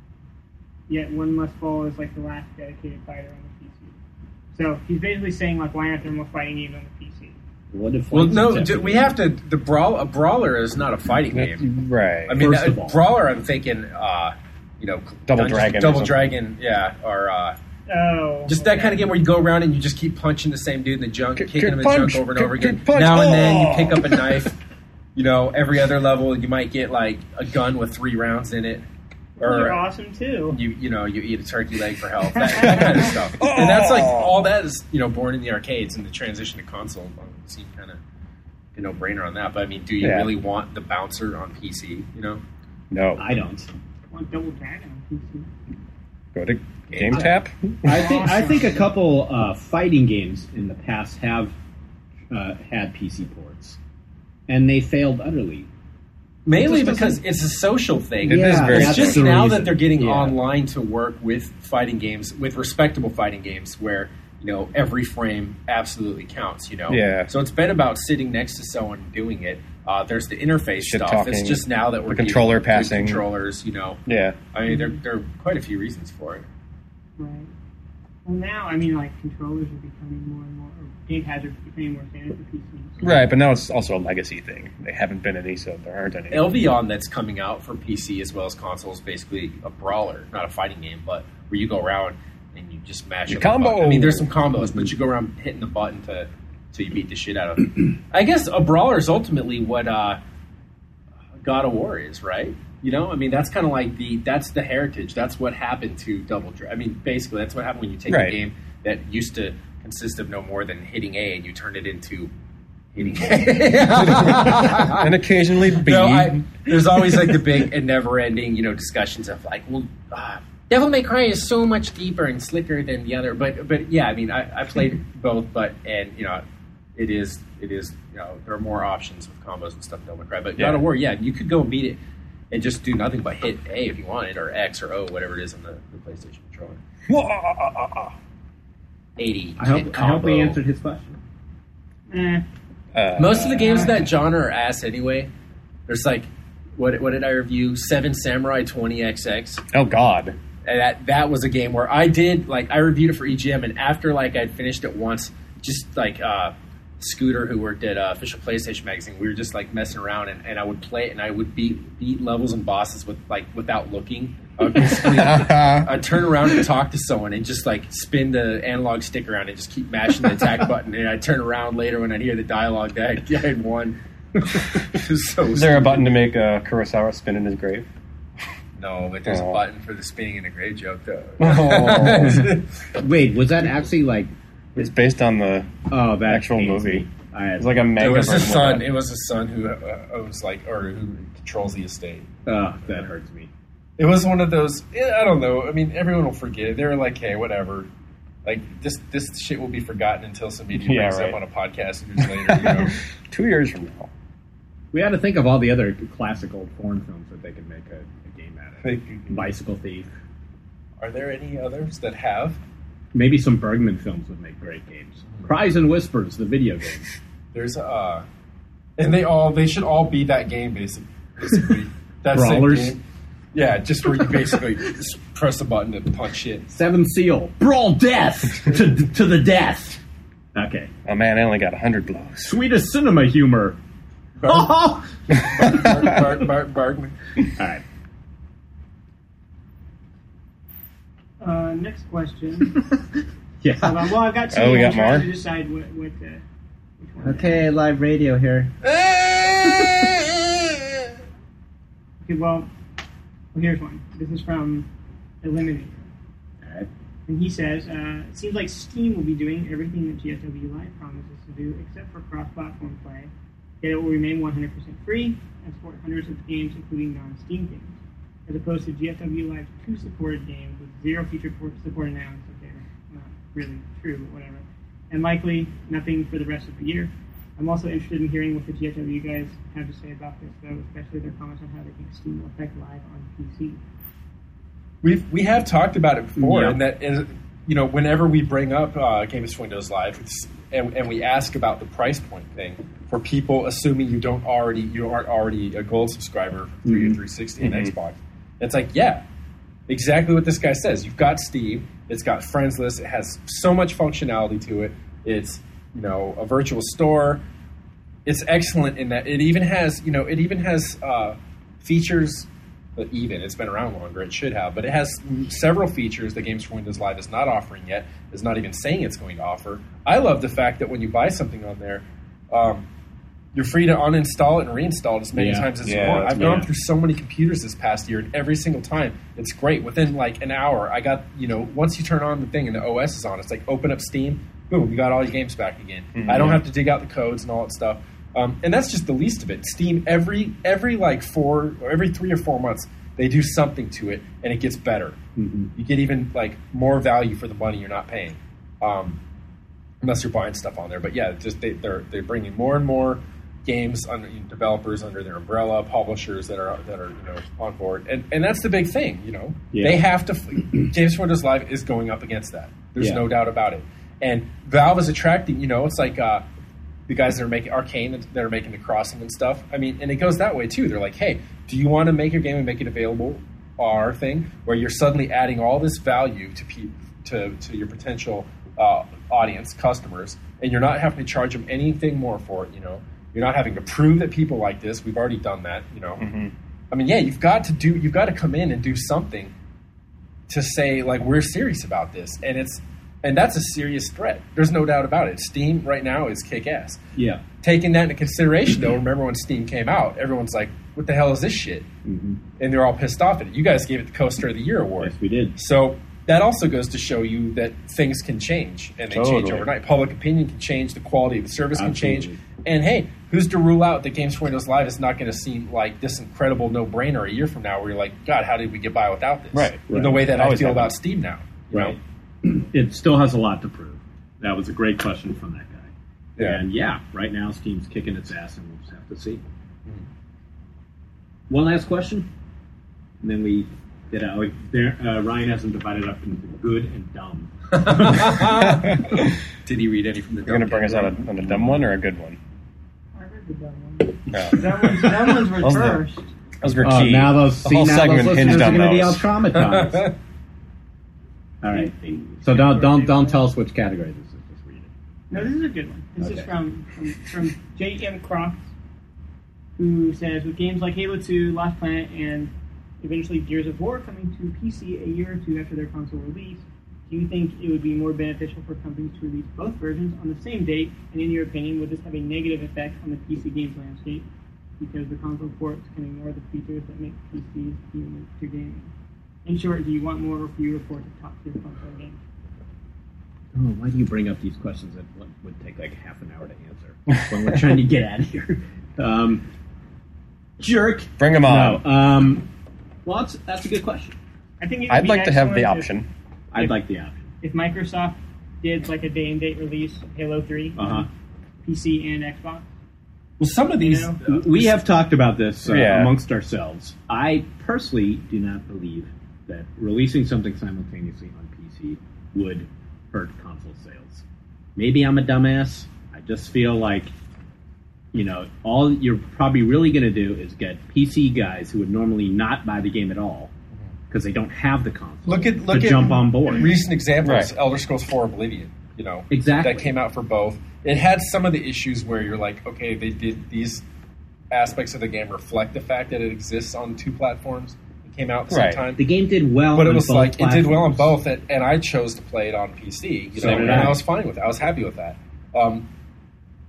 yet One Must Fall is like the last dedicated fighter on the P C? So he's basically saying, like, why aren't there more fighting games on the P C? What if Well, Flight no, Sims d- have we to have to. The brawl, a brawler is not a fighting game. right. I mean, First uh, of all. brawler. I'm thinking, uh, you know, Double Dungeons- Dragon or Double something. Dragon, yeah, or uh, Oh. just that kind of game where you go around and you just keep punching the same dude in the junk, Kick- kicking him in the kick, junk punch, over and kick, over again. kick, punch. Now and then Oh! you pick up a knife. You know, every other level you might get like a gun with three rounds in it, They're or awesome, too. you you know you eat a turkey leg for health, that, that kind of stuff. And that's like all that is you know born in the arcades, and the transition to console seemed kind of a no brainer on that. But I mean, do you Yeah. really want the bouncer on P C? You know, No. I don't. I want Double Dragon on P C. Go to Game Tap. I think I think a couple uh, fighting games in the past have uh, had P C ports, and they failed utterly. mainly It just because doesn't- it's a social thing. It is Yeah, very It's that's just the now reason. that they're getting Yeah. online to work with fighting games, with respectable fighting games, where you know every frame absolutely counts. You know, Yeah. So it's been about sitting next to someone doing it. Uh, there's the interface Shit stuff. talking, It's just now that we're the getting controller good passing. controllers. You know, Yeah. I mean, there there are quite a few reasons for it. Right. Well, now, I mean, like, controllers are becoming more and more, or gamepads are becoming more standard for P Cs. Right, but now it's also a legacy thing. They haven't been any, so there aren't any. Elvion that's coming out for P C as well as consoles, basically a brawler, not a fighting game, but where you go around and you just mash You up a combo. button. I mean, there's some combos, but you go around hitting the button to till you beat the shit out of it. I guess a brawler is ultimately what uh, God of War is, right? You know, I mean, that's kind of like the that's the heritage. That's what happened to Double Dragon. I mean, basically, that's what happened when you take Right. a game that used to consist of no more than hitting A and you turn it into hitting A. and occasionally B. No, I, there's always like the big and never-ending, you know, discussions of like, well, uh, Devil May Cry is so much deeper and slicker than the other. But, but yeah, I mean, I, I played both, but and you know, it is, it is, you know, there are more options with combos and stuff in Devil May Cry. But Yeah. God of War, yeah, you could go and beat it and just do nothing but hit A if you wanted, or X or O, whatever it is on the, the PlayStation controller. eighty. I hope hit I hope we combo. answered his question. Eh. Uh, Most of the games of that genre are ass anyway. There's like, what what did I review? Seven Samurai twenty X X. Oh God. And that that was a game where I did like I reviewed it for E G M, and after like I'd finished it once, just like uh, Scooter, who worked at uh, Official PlayStation Magazine, we were just like messing around, and, and I would play it, and I would beat beat levels and bosses with like without looking. I would basically I'd turn around and talk to someone, and just like spin the analog stick around and just keep mashing the attack button, and I'd turn around later when I'd hear the dialogue that I, I had won. It was so Is there a button to make uh, Kurosawa spin in his grave? No, but there's Oh. a button for the spinning in a grave joke though. Oh. Wait, was that actually like? It's based on the Oh, that actual pains movie. me. I had, It's like a mega It was his version of son. that. It was his son who uh, owns like or who controls the estate. oh, that hurts me. It was one of those. Yeah, I don't know. I mean, everyone will forget it. They were like, "Hey, whatever." Like this, this shit will be forgotten until somebody Yeah, brings right. up on a podcast years later. You know? Two years from now. We had to think of all the other classic old porn films that they could make a, a game out of. Like, Bicycle Thief. are there any others that have? Maybe some Bergman films would make great games. Cries and Whispers, the video game. There's uh, and they all they should all be that game basically. Basically, that same Brawlers? game. Yeah, just where you basically just press a button to punch shit. Seven Seal. Brawl death to, to the death. Okay. Oh man, I only got a hundred blows. Sweetest cinema humor. Bark, All bark, bark, bark, bark. right. Uh, next question. Yeah. Hold on. Well, I've got two. Oh, we I'm got trying more? to decide what, what uh, which one. Okay, live radio here. Hey! Okay, well, well, here's one. This is from Eliminator. All right. And he says, uh, it seems like Steam will be doing everything that G S W Live promises to do, except for cross-platform play. Yet it will remain one hundred percent free and support hundreds of games, including non-Steam games, as opposed to G S W Live's two supported games with zero feature support announced. Okay, not really true, but whatever. And likely nothing for the rest of the year. I'm also interested in hearing what the G S W guys have to say about this, though, especially their comments on how they think Steam will affect Live on P C. We've we have talked about it before, Yeah. and that is, you know, whenever we bring up uh, Games for Windows Live, it's, and, and we ask about the price point thing for people, assuming you don't already you aren't already a gold subscriber for Mhm. three sixty and Xbox. It's like, yeah, exactly what this guy says. You've got Steam, it's got friends list, it has so much functionality to it. It's, you know, a virtual store. It's excellent in that it even has, you know, it even has uh, features. But even it's been around longer, it should have. But it has several features that Games for Windows Live is not offering yet, is not even saying it's going to offer. I love the fact that when you buy something on there, um, you're free to uninstall it and reinstall it as many Yeah. times as Yeah, you want. that's I've gone nice. through so many computers this past year, and every single time it's great. Within like an hour, I got, you know, once you turn on the thing and the O S is on, it's like open up Steam, boom, you got all your games back again. Mhm. I don't have to dig out the codes and all that stuff. Um, and that's just the least of it. Steam every every like four or every three or four months they do something to it and it gets better. Mm-hmm. You get even like more value for the money you're not paying, um, unless you're buying stuff on there. But yeah, just they, they're they're bringing more and more games under you know, developers under their umbrella, publishers that are that are you know on board, and and that's the big thing. You know, Yeah. they have to. Games for Windows Live is going up against that. There's Yeah. no doubt about it. And Valve is attracting. You know, it's like. Uh, The guys that are making Arcane, that are making the Crossing and stuff. I mean, and it goes that way too. They're like, hey, do you want to make your game and make it available? Our thing, where you're suddenly adding all this value to pe- to to your potential uh, audience, customers, and you're not having to charge them anything more for it. You know, you're not having to prove that people like this. We've already done that. You know, Mm-hmm. I mean, yeah, you've got to do, you've got to come in and do something to say like we're serious about this, and it's. And that's a serious threat. There's no doubt about it. Steam right now is kick-ass. Yeah. Taking that into consideration, though, remember when Steam came out, everyone's like, what the hell is this shit? Mm-hmm. And they're all pissed off at it. You guys gave it the Coaster of the Year award. Yes, we did. So that also goes to show you that things can change, and they change Totally. overnight. Public opinion can change. The quality of the service can change. Absolutely. And, hey, who's to rule out that Games for Windows Live is not going to seem like this incredible no-brainer a year from now where you're like, God, how did we get by without this? Right. In the way that I Always feel happens. about Steam now. You Right. know? It still has a lot to prove. That was a great question from that guy. Yeah. And yeah, right now Steam's kicking its ass, and we'll just have to see. Mm-hmm. One last question, and then we get out. There, uh, Ryan hasn't divided up into good and dumb. Did he read any from the You're going to bring us on a, on a dumb one or a good one? I heard the dumb one. No. That one's, that one's were Those are the- first. Those were Oh, key. now those, the see, whole now segment those hinged listeners are on going to be all those. traumatized. All right. So don't don't don't tell us which category this is. Just read it. No, this is a good one. This is Okay. from, from from J M Croft, who says, with games like Halo two, Lost Planet, and eventually Gears of War coming to P C a year or two after their console release, do you think it would be more beneficial for companies to release both versions on the same date? And in your opinion, would this have a negative effect on the P C games landscape? Because the console ports can ignore the features that make P Cs unique to gaming. In short, do you want more or fewer ports of top-tier console games? Oh, why do you bring up these questions that would- would take like half an hour to answer when we're trying to get out of here? Um, jerk. Bring them on. No. Um, well, that's, that's a good question. I think it would I'd be like to have the excellent if- option. I'd If- like the option. If Microsoft did like a day and date release of Halo three Uh huh. on P C and Xbox, Well, some of these... You know? uh, We have talked about this uh, Yeah. amongst ourselves. I personally do not believe that releasing something simultaneously on P C would hurt console sales. Maybe I'm a dumbass. I just feel like, you know, all you're probably really going to do is get P C guys who would normally not buy the game at all because they don't have the console Look at look to at jump on board. Recent examples: Right. Elder Scrolls four Oblivion. You know, Exactly. that came out for both. It had some of the issues where you're like, okay, they did these aspects of the game reflect the fact that it exists on two platforms. It came out at the Right. same time, The game did well, but it on was both like it did well on platforms. both, and, and I chose to play it on P C. You So know, did and I. I was fine with it. I was happy with that. Um,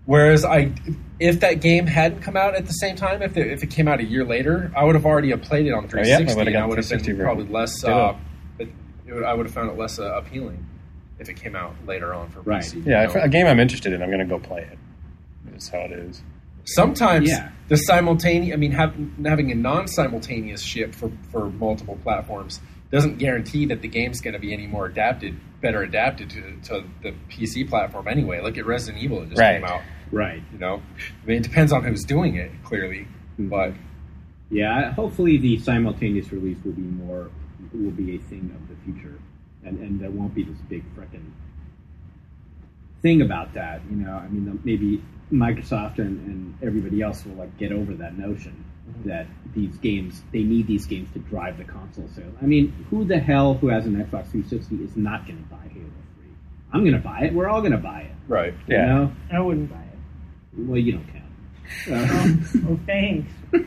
Whereas I, if that game hadn't come out at the same time, if it, if it came out a year later, I would have already played it on three sixty. Oh, yeah, I would've got and I would have been three sixty probably less. Ditto. Uh, it, it would, I would have found it less uh, appealing if it came out later on for Right. P C. Yeah, you if know? a game I'm interested in, I'm going to go play it. That's how it is. Sometimes Yeah. the simultaneous, I mean, have, having a non-simultaneous ship for, for multiple platforms doesn't guarantee that the game's going to be any more adapted, better adapted to, to the P C platform anyway. Look at Resident Evil that just Right. came out. Right. You know, I mean, it depends on who's doing it, clearly, but Yeah, hopefully the simultaneous release will be more, will be a thing of the future, and and there won't be this big frickin' thing about that. You know, I mean, maybe Microsoft and, and everybody else will like get over that notion that these games, they need these games to drive the console sales. I mean, who the hell who has an Xbox three sixty is not going to buy Halo three? I'm going to buy it. We're all going to buy it. right. You Yeah. know? I wouldn't buy it. Well, you don't count. Uh, Oh, thanks.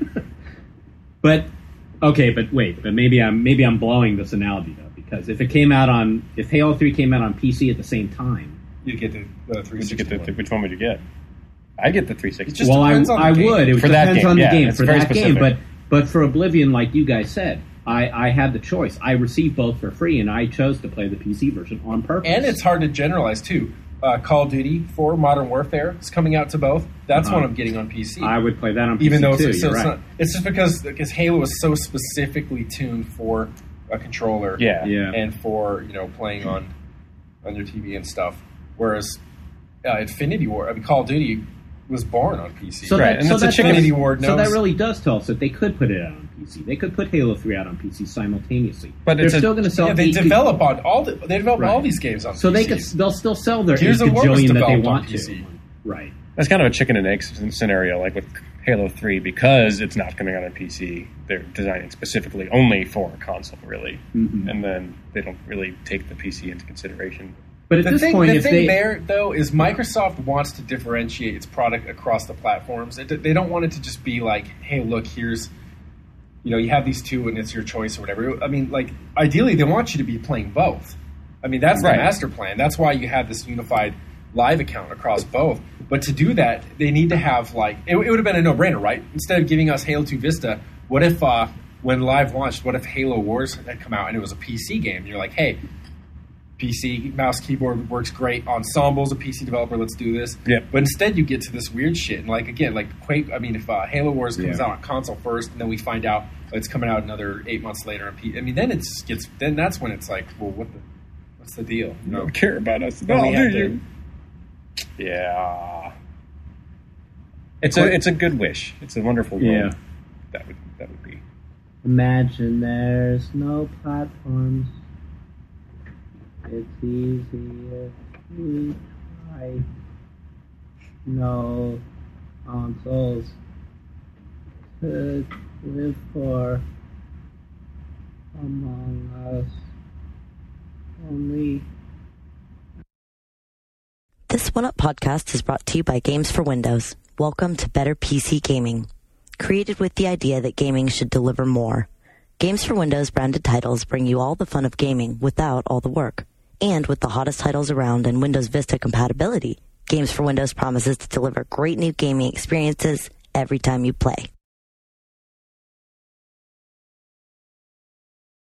But okay, but wait, but maybe I'm maybe I'm blowing this analogy though, because if it came out on if Halo three came out on P C at the same time, You get the, the three Would you sixty get the, one. which one would you get? I'd get the three sixty. It just well, I, depends on the I game. would. It For that depends game, on the yeah, game it's for very that game. specific. But but for Oblivion, like you guys said, I, I had the choice. I received both for free, and I chose to play the P C version on purpose. And it's hard to generalize, too. Uh, Call of Duty four Modern Warfare is coming out to both. That's Uh-huh. one I'm getting on P C. I would play that on P C Even though too. it's, so You're it's, right. not, it's just because because Halo is so specifically tuned for a controller, Yeah. Yeah. and for you know playing on on your T V and stuff. Whereas uh, Infinity War, I mean Call of Duty, was born on P C. So Right, that, and so it's a that chicken does- Infinity Ward So that knows- really does tell us that they could put it out on P C. They could put Halo three out on P C simultaneously. But they're it's a- still going to sell. Yeah, they eight- develop on all the, they develop Right. all these games on So P they C. could. They'll still sell their Gears eight of War was gajillion that they developed on want P to. C. Right. That's kind of a chicken and egg scenario, like with Halo three, because it's not coming out on P C. They're designing specifically only for a console, really, Mhm. and then they don't really take the P C into consideration. But at The this thing, point, the if thing they there, though, is Microsoft wants to differentiate its product across the platforms. It, they don't want it to just be like, hey, look, here's, you know, you have these two and it's your choice or whatever. I mean, like, ideally, they want you to be playing both. I mean, that's Right. the master plan. That's why you have this unified live account across both. But to do that, they need to have, like, it, it would have been a no-brainer, right? Instead of giving us Halo two Vista, what if, uh, when live launched, what if Halo Wars had come out and it was a P C game? And you're like, hey, P C mouse keyboard works great. Ensemble's a P C developer. Let's do this. Yep. But instead, you get to this weird shit. And like again, like Quake. I mean, if uh, Halo Wars comes Yeah. out on console first, and then we find out it's coming out another eight months later on P C. I mean, then it just gets. Then that's when it's like, well, what the, what's the deal? You You know? don't care about us at Then all, we do have you? to- Yeah. It's a it's a good wish. It's a wonderful world. Yeah. That would that would be. Imagine there's no platforms. It's easier to try. No consoles to live for among us. Only This One Up podcast is brought to you by Games for Windows. Welcome to Better P C Gaming. Created with the idea that gaming should deliver more. Games for Windows branded titles bring you all the fun of gaming without all the work. And with the hottest titles around and Windows Vista compatibility, Games for Windows promises to deliver great new gaming experiences every time you play.